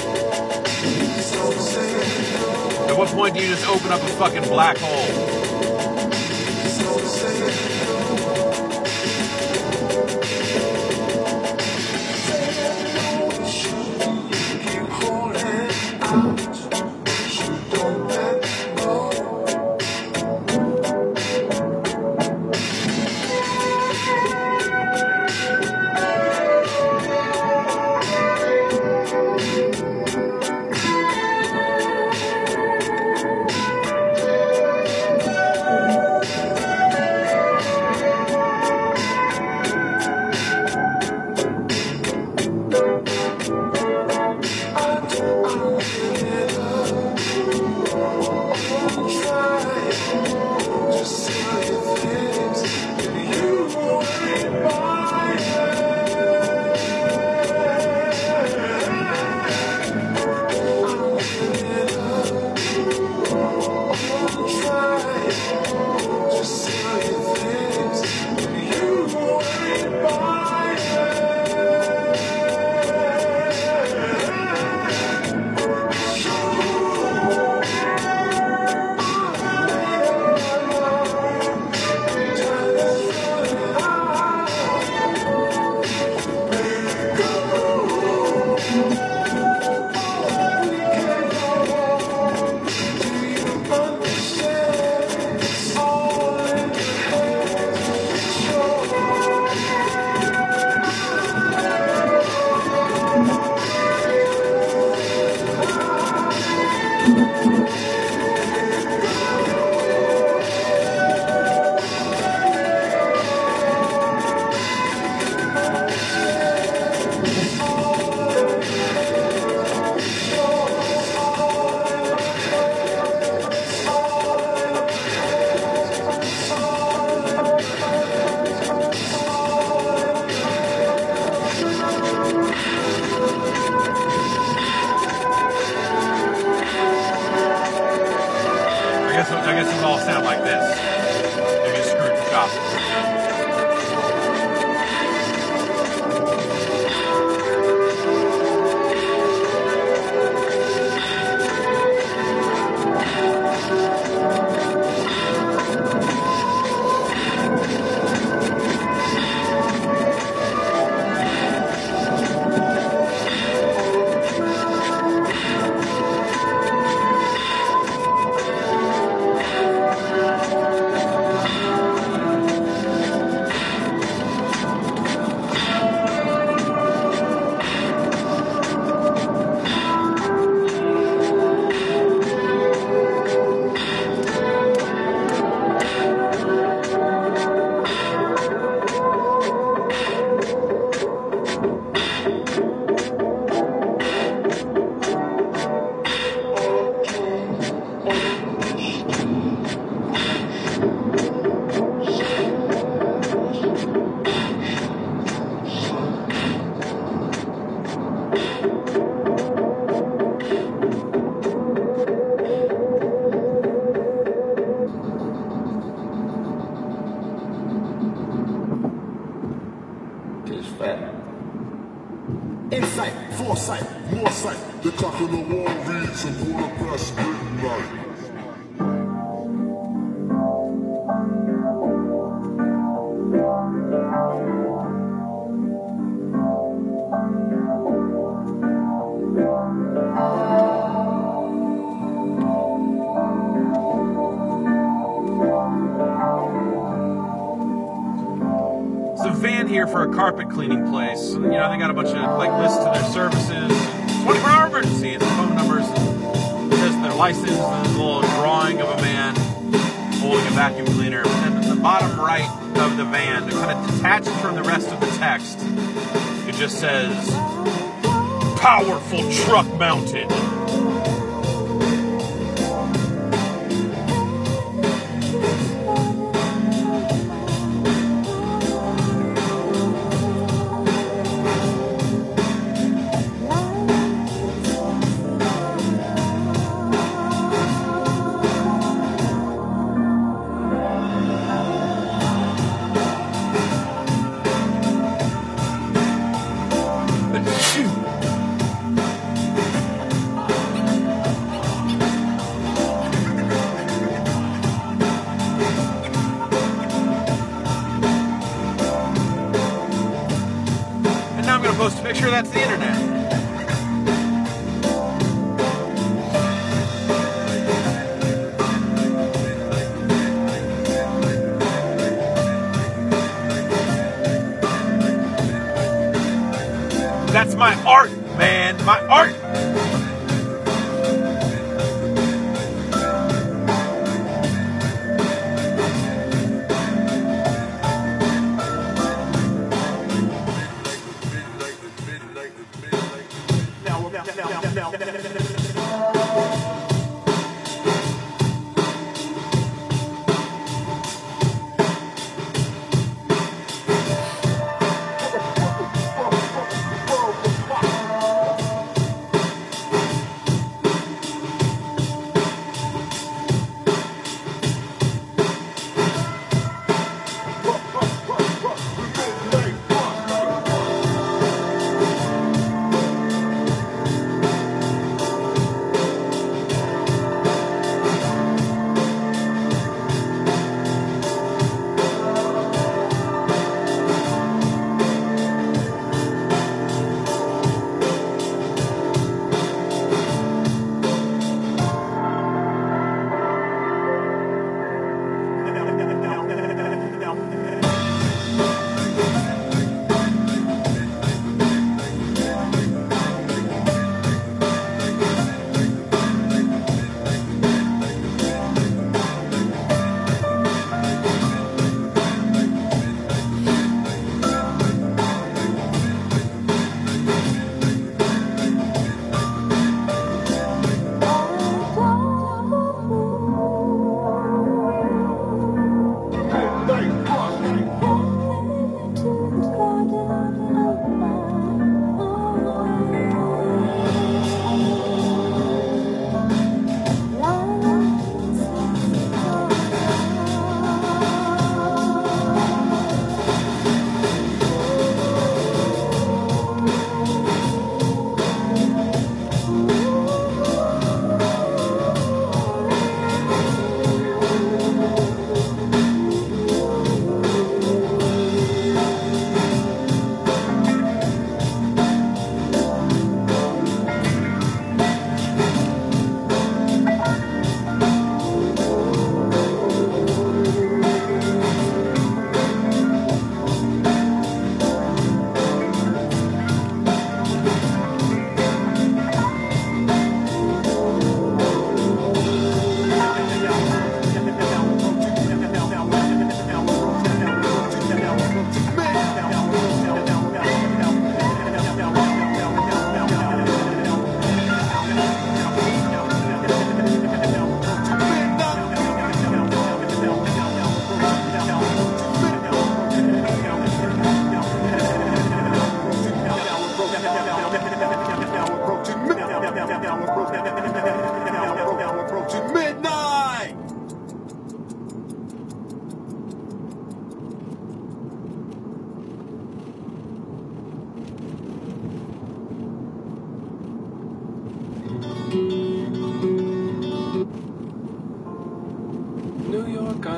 At what point do you just open up a fucking black hole? guess it all sound like this. Maybe Scrooge gospel. Insight, foresight, more sight. The clock on the wall reads a quarter past midnight. Van here for a carpet cleaning place. You know, they got a bunch of like lists to their services, 24-hour emergency, and the phone numbers. It says their license, and there's a little drawing of a man holding a vacuum cleaner. And then at the bottom right of the van, kind of detached from the rest of the text, it just says, "Powerful truck mounted." Post a picture, that's the internet. That's my art, man, my art.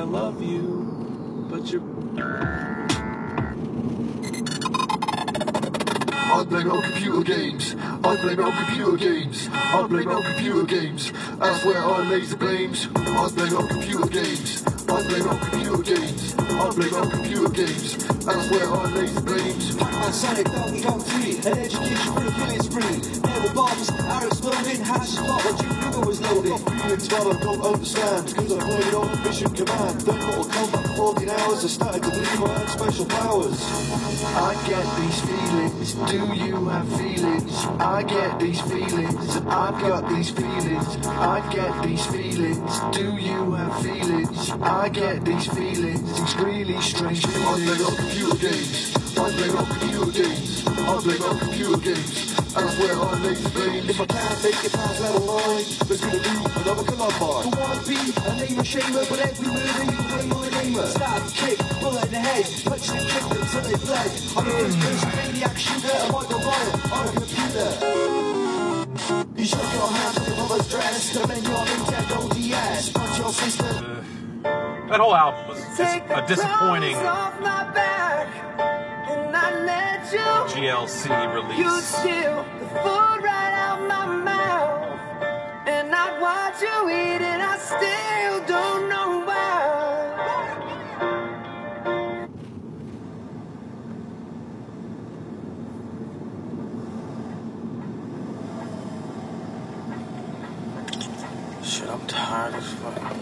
love you, but you're... I blame on computer games. I blame on computer games. I blame on computer games. That's where I lays the blames. I blame on computer games. I blame on computer games. I blame on computer games. That's where I lays the blames. My Sonic Donkey Kong 3, an education for the killing spree. Naval bombs are exploding, hash spot what you knew was loaded. Feelings that I don't understand, because I played on Mission Command. Then Mortal Kombat for 14 hours, I started to believe I had special powers. I get these feelings. Do you have feelings? I get these feelings. I've got these feelings. I get these feelings. Do you have feelings? I get these feelings. These really strange feelings. I blame on computer games. I blame on computer games. I blame on computer games. That's where I lay the blame. If I can't make it past level 9, there's gonna be another Columbine. Who wanna be a namer shamer, but every murder you play my namer. Stab, kick, bullet in the head, punch and kick them till they bled. I'm a first-person maniac shooter, a Michael Ryan on a computer. You shook your hand to your mother's dress, and then your Nintendo DS. Punch your sister. That whole album was a disappointing GLC release. You steal the food right out my mouth, and I watch you eat it. I still don't know why. Shit, I'm tired as fuck.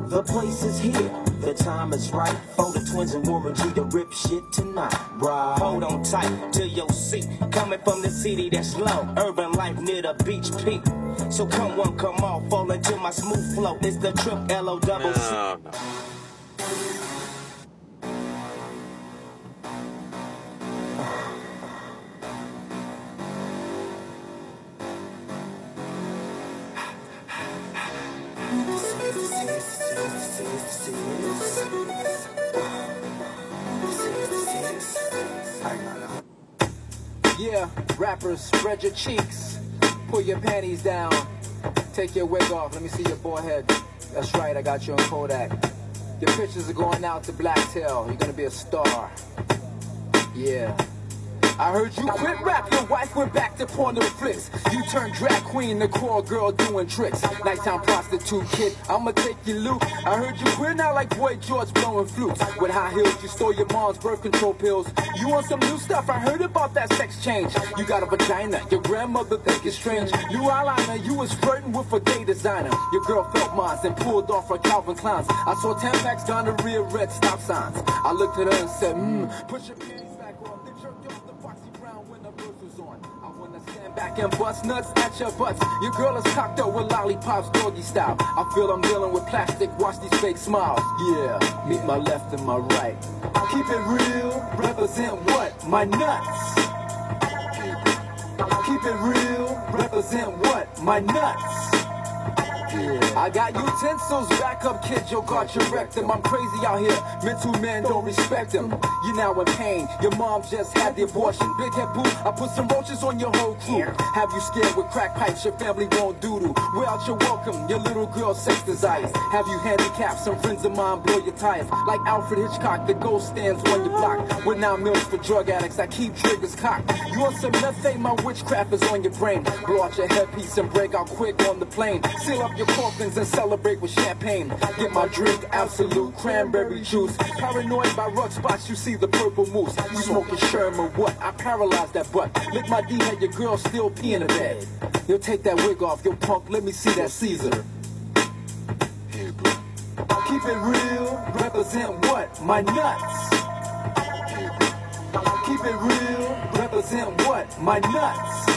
The place is here, the time is right for the twins and Warren G to rip shit tonight. Right. Hold on tight to your seat. Coming from the city that's low, urban life near the beach peak. So come on, come off, fall into my smooth flow. It's the trip L-O-double-C. No. Yeah, rappers, spread your cheeks. Pull your panties down. Take your wig off. Let me see your forehead. That's right, I got you on Kodak. Your pictures are going out to Blacktail. You're gonna be a star. Yeah. I heard you quit rap, your wife went back to porn flicks. You turned drag queen, the core girl doing tricks. Nighttime prostitute kid, I'ma take your loot. I heard you queer now like Boy George blowing flutes. With high heels, you stole your mom's birth control pills. You want some new stuff, I heard about that sex change. You got a vagina, your grandmother think it's strange. New eyeliner, you was flirting with a gay designer. Your girl felt mines and pulled off her Calvin Kleins. I saw 10 packs down the rear, red stop signs. I looked at her and said, put your panties back on. Then jerked off the Foxy Brown when the verse was on. I wanna stand back and bust nuts at your butts. Your girl is cocked up with lollipops, doggy style. I feel I'm dealing with plastic, watch these fake smiles. Yeah, meet my left and my right. Keep it real, represent what? My nuts. Keep it real, represent what? My nuts. Yeah. I got utensils, back up kids, yo guard your rectum. I'm crazy out here, mental men don't respect them. You're now in pain, your mom just had the abortion. Big head boo, I put some roaches on your whole crew. Have you scared with crack pipes, your family won't doodle. Without your welcome, your little girl's sex desires. Have you handicapped, some friends of mine blow your tires. Like Alfred Hitchcock, the ghost stands on your block. With 9 mils for drug addicts, I keep triggers cocked. You want some methane, my witchcraft is on your brain. Blow out your headpiece and break out quick on the plane. Seal up your coffins and celebrate with champagne. Get my drink, absolute cranberry juice. Paranoid by rug spots, you see the purple moose. You smoking Sherman, what? I paralyzed that butt. Lick my D, had your girl still pee in the bed. You'll take that wig off, yo punk, let me see that Caesar. Keep it real, represent what? My nuts. Keep it real, represent what? My nuts.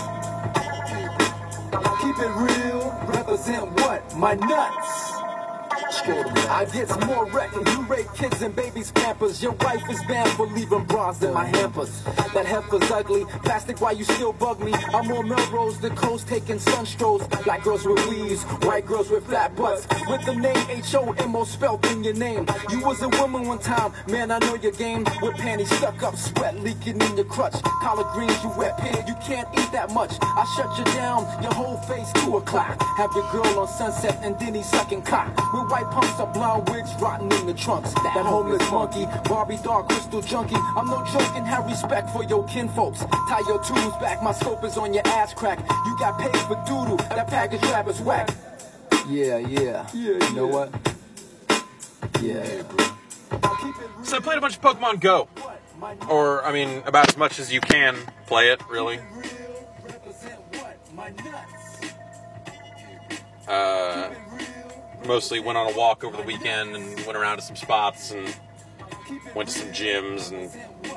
Keep it real, represent what? My nuts. I get some more wreck and you rape kids and babies pampers. Your wife is banned for leaving bras in my hampers. That heifer's ugly, plastic why you still bug me. I'm on Melrose, the coast taking sun strolls. Black girls with weaves, white girls with flat butts. With the name H-O-M-O spelled in your name. You was a woman one time, man I know your game. With panties stuck up, sweat leaking in your crutch. Collard greens, you wet pan, you can't eat that much. I shut you down, your whole face 2 o'clock. Have your girl on Sunset and Denny sucking cock. With white pumps of blonde wigs rotting in the trunks. That homeless monkey, Barbie doll, crystal junkie. I'm no joking, have respect for your kinfolks. Tie your tools back, my scope is on your ass crack. You got paid for doodle, that package rap is whack. Yeah. You know what? Yeah. So I played a bunch of Pokemon Go. Or, I mean, about as much as you can play it, really. Mostly went on a walk over the weekend and went around to some spots and went to some gyms and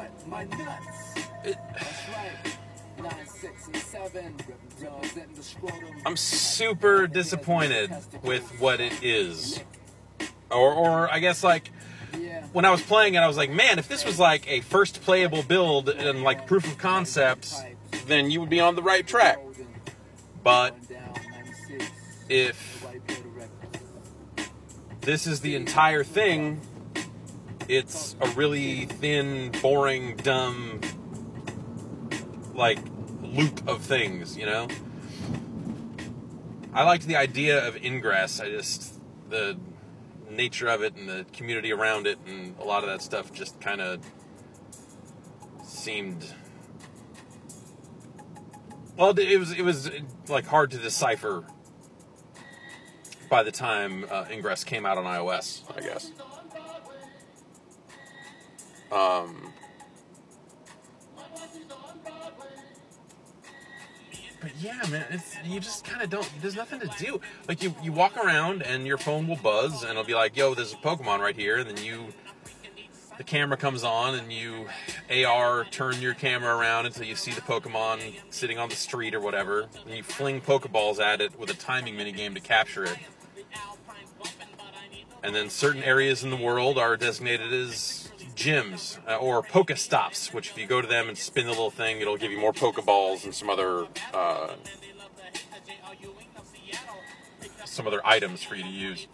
I'm super disappointed with what it is. Or I guess like when I was playing it, I was like, man, if this was like a first playable build and like proof of concept, then you would be on the right track. But if this is the entire thing, it's a really thin, boring, dumb, like, loop of things, you know? I liked the idea of Ingress. The nature of it and the community around it and a lot of that stuff just kind of seemed... Well, it was like hard to decipher by the time Ingress came out on iOS, I guess. But yeah, man, you just kind of don't. There's nothing to do. Like you walk around and your phone will buzz and it'll be like, "Yo, there's a Pokemon right here," and then the camera comes on and you AR turn your camera around until you see the Pokemon sitting on the street or whatever, and you fling Pokeballs at it with a timing minigame to capture it. And then certain areas in the world are designated as gyms or Pokestops, which if you go to them and spin the little thing, it'll give you more Pokeballs and some other items for you to use.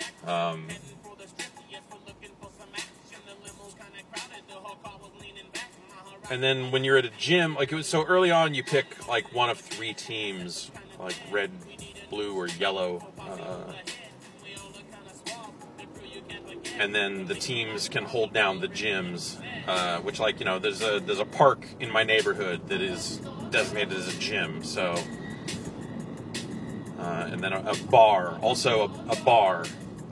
And then when you're at a gym, like it was so early on, you pick like one of 3 teams, like red, blue, or yellow. And then the teams can hold down the gyms, which, like, you know, there's a park in my neighborhood that is designated as a gym. So, and then a bar, also a bar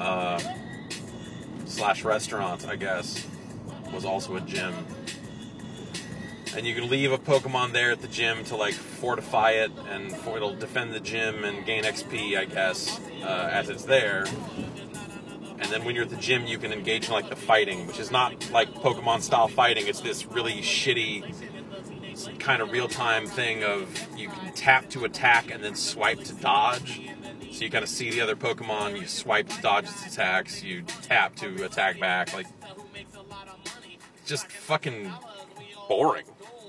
/ restaurant, I guess, was also a gym. And you can leave a Pokemon there at the gym to, like, fortify it, and it'll defend the gym and gain XP, I guess, as it's there. And then when you're at the gym, you can engage in, like, the fighting, which is not, like, Pokemon-style fighting. It's this really shitty kind of real-time thing of you can tap to attack and then swipe to dodge. So you kind of see the other Pokemon, you swipe to dodge its attacks, you tap to attack back. Like, just fucking boring.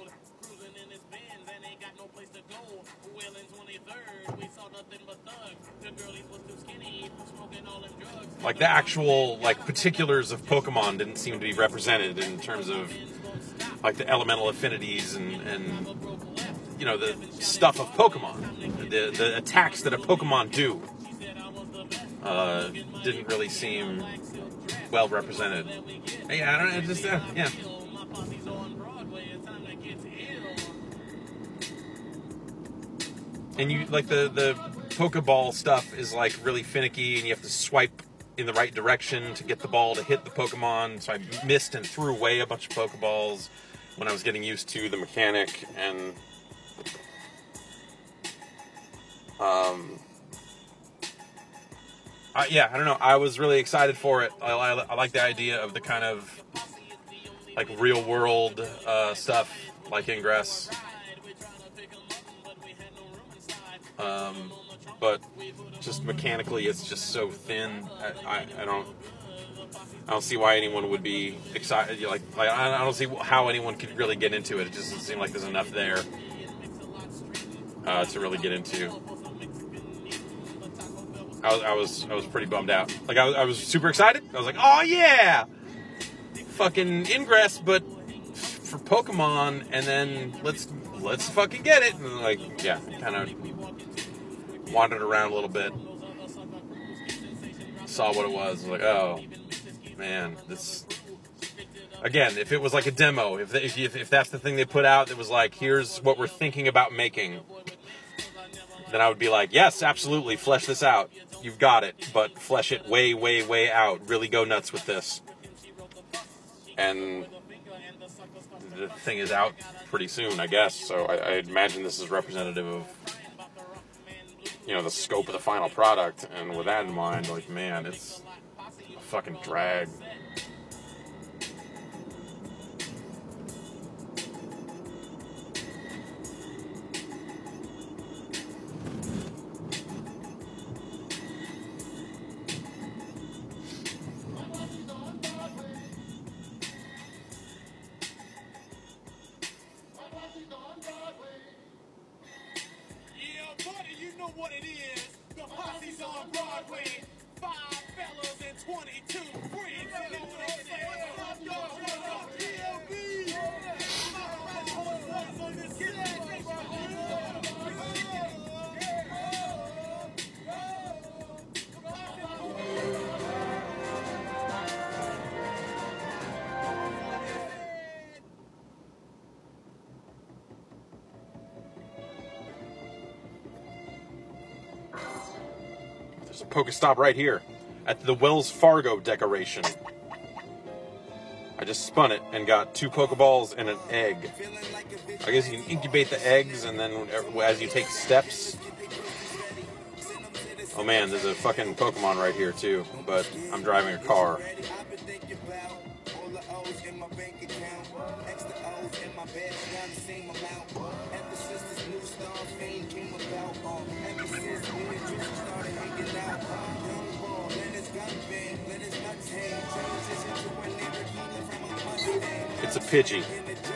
Like, the actual, like, particulars of Pokemon didn't seem to be represented in terms of, like, the elemental affinities and you know, the stuff of Pokemon. The attacks that a Pokemon do didn't really seem well represented. Yeah, I don't know, it just, yeah. And you, like, the Pokeball stuff is, like, really finicky, and you have to swipe in the right direction to get the ball to hit the Pokemon. So I missed and threw away a bunch of Pokeballs when I was getting used to the mechanic. And yeah, I don't know. I was really excited for it. I like the idea of the kind of, like, real world stuff, like Ingress. But just mechanically, it's just so thin. I don't see why anyone would be excited. Like I don't see how anyone could really get into it. It just doesn't seem like there's enough there to really get into. I was pretty bummed out. Like I was super excited. I was like, oh yeah, fucking Ingress, but for Pokemon, and then let's fucking get it. And like, yeah, kind of wandered around a little bit, saw what it was like, oh man, this again. If it was like a demo, if that's the thing they put out, that was like, here's what we're thinking about making, then I would be like, yes, absolutely, flesh this out. You've got it, but flesh it way, way, way out. Really go nuts with this. And the thing is out pretty soon, I guess. So I imagine this is representative of, you know, the scope of the final product. And with that in mind, like, man, it's a fucking drag. There's a Pokestop right here at the Wells Fargo decoration. I just spun it and got 2 Pokeballs and an egg. I guess you can incubate the eggs, and then as you take steps... Oh man, there's a fucking Pokemon right here too, but I'm driving a car. It's a Pidgey.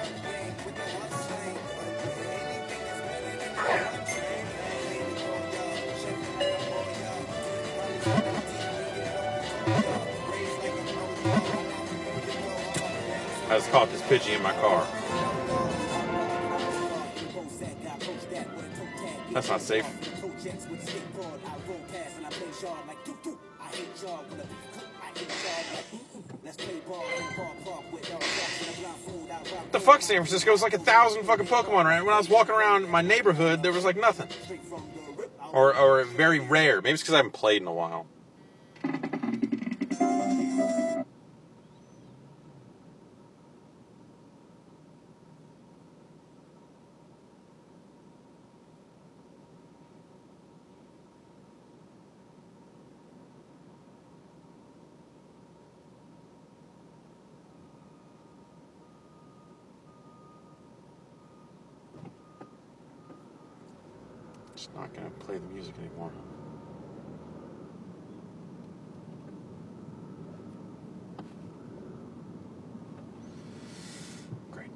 I just caught this Pidgey in my car. That's not safe. What the fuck, San Francisco? It's like 1,000 fucking Pokemon, right? When I was walking around my neighborhood, there was like nothing. Or very rare. Maybe it's because I haven't played in a while. Just not gonna play the music anymore. Great.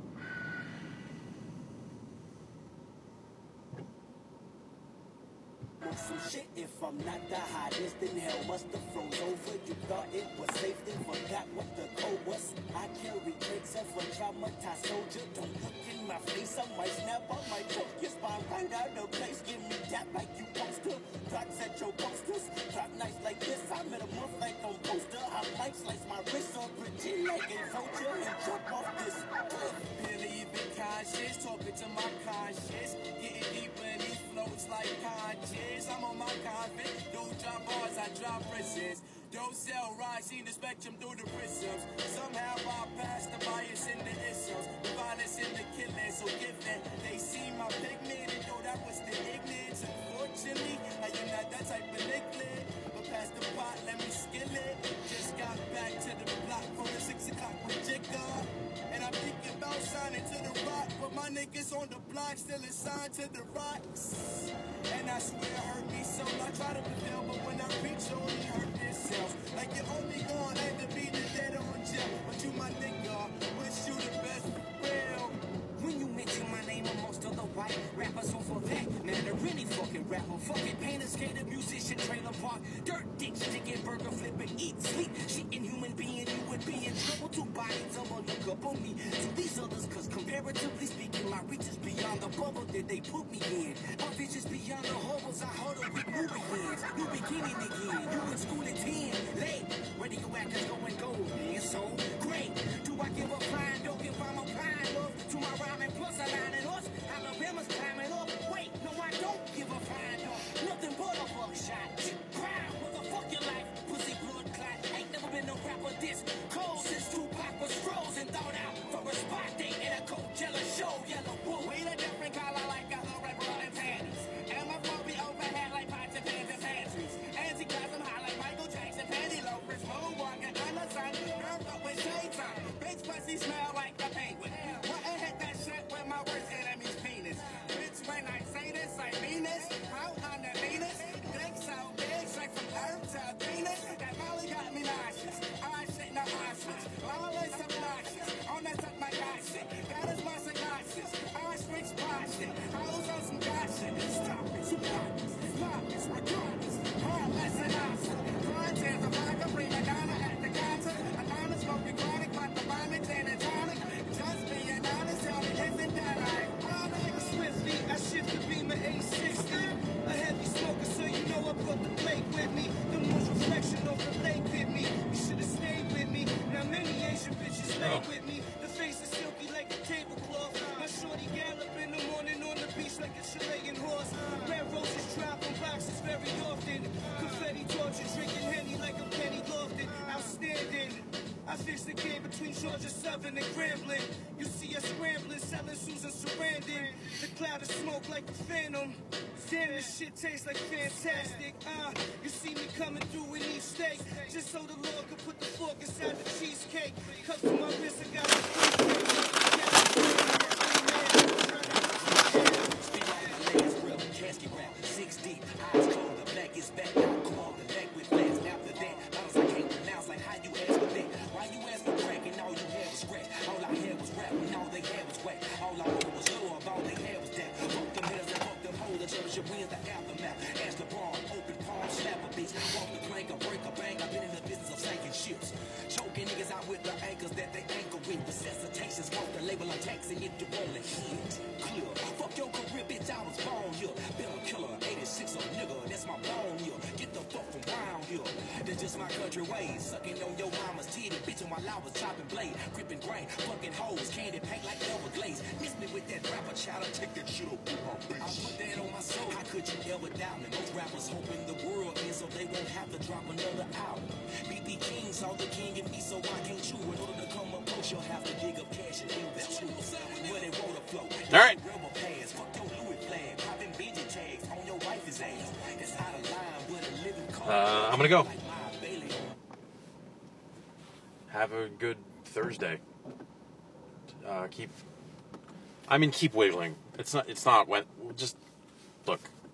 Some shit, if I'm not the hottest, then hell must have froze over. You thought it was safe, then forgot what the code was. I carry tricks of a traumatized soldier. Don't look in my face, I might snap, I might choke your spine right out of place. Give me that like you supposed to. Drugs at your posters, drop nights like this. I met a month like on poster. I might slice my wrist or pretend like a vulture and jump off this cliff. Believe in conscience, talking to my conscience, getting deeper in these flows like conscience. I'm on my convict, don't drop bars, I drop prisons. Don't sell rides, seen the spectrum through the prisms. Somehow bypass the bias in the isms, the violence in the killing. So given they see my pigment and know that was the ignorance. Unfortunately, you're not that type of liquid. But past the pot, let me skill it. Just got back to the block for the 6 o'clock with Jigga. And I'm thinking about signing to the rock, but my niggas on the block still assigned to the rocks. And I swear it hurt me so. I try to prevail, but when I reach, only hurt themselves. Like you're only gonna have to be the dead on jail. But you my nigga, wish you the best real. When you mention my name amongst other white rappers over that, man, a really fucking rapper. Fucking painter, skater, musician, trailer park, dirt ditch, chicken, burger, flipping, eat, sleep, shitting human being, you would be in trouble. 2 bodies, double look up on me to these others, cause comparatively speaking, my reach is beyond the bubble that they put me in. My vision's beyond the hovels, I huddle with Nubians. New beginning again, you in school at 10, late, radioactive going gold, man, so great. Do I give a flying dope if I'm applying love to my rhyming plus a line and us? Alabama's climbing up. Wait, no, I don't give a flying dope. Nothing but a buckshot. Ground, motherfuck your life. Pussy blood clot. Ain't never been no rapper this cold since Tupac was frozen. Thought out for a spot date at a Coachella show. Yellow wool. We a different color like a red blood and panties. And my phone be overhead like pots and pans and pantries. Anti-clasm high like Michael Jackson. Panty loafers. Moonwalking on the sun. Nerve up with shades on. Bitch pussy smell like a penguin. What I hit that shit with my worst enemy's penis. Bitch man Georgia Southern and Grambling. You see us scrambling, selling Susan Sarandon. The cloud of smoke like the Phantom. Damn, this shit tastes like fantastic. You see me coming through and eat steak, just so the Lord could put the fork inside the cheesecake. Cup to my wrist, I got casket rap, 6 deep, eyes cold, the black is back, out cold, the back with flags. After that, bottles I can't pronounce, like how you ask for that. Why you ask for crack and all you had was scratch? All I had was rap and all they had was whack. All I wanted was love, all they had was that. Fuck them hitters and fuck them hoes, the championship wins the aftermath. Ask LeBron, open palm, slap a bitch, walk the plank, a break a bang. I've been in the business of sinking ships, choking niggas out with the anchors that they anchor with. Resuscitations, walk the label, I'm taxing if you wanna hit. Clear, fuck your career, bitch, I was born here. Been a killer, 86 a nigga, that's my bone here. Get the fuck from round here. That's just my country ways. Sucking on your mama's titty, bitching while I was chopping blade. Gripping grain, fucking hoes, candy paint like Everglades. Miss me with that rapper child, take that shit up with my face. I put that on my soul, how could you ever doubt me? Most rappers hoping the world ends so they won't have to drop another album. B.B. King saw the king in me, so why can't you? In order to come up close, you'll have to dig up cash and invest true. Where they roll the flow. All right. I'm gonna go. Have a good Thursday. Keep wiggling. It's not when just look.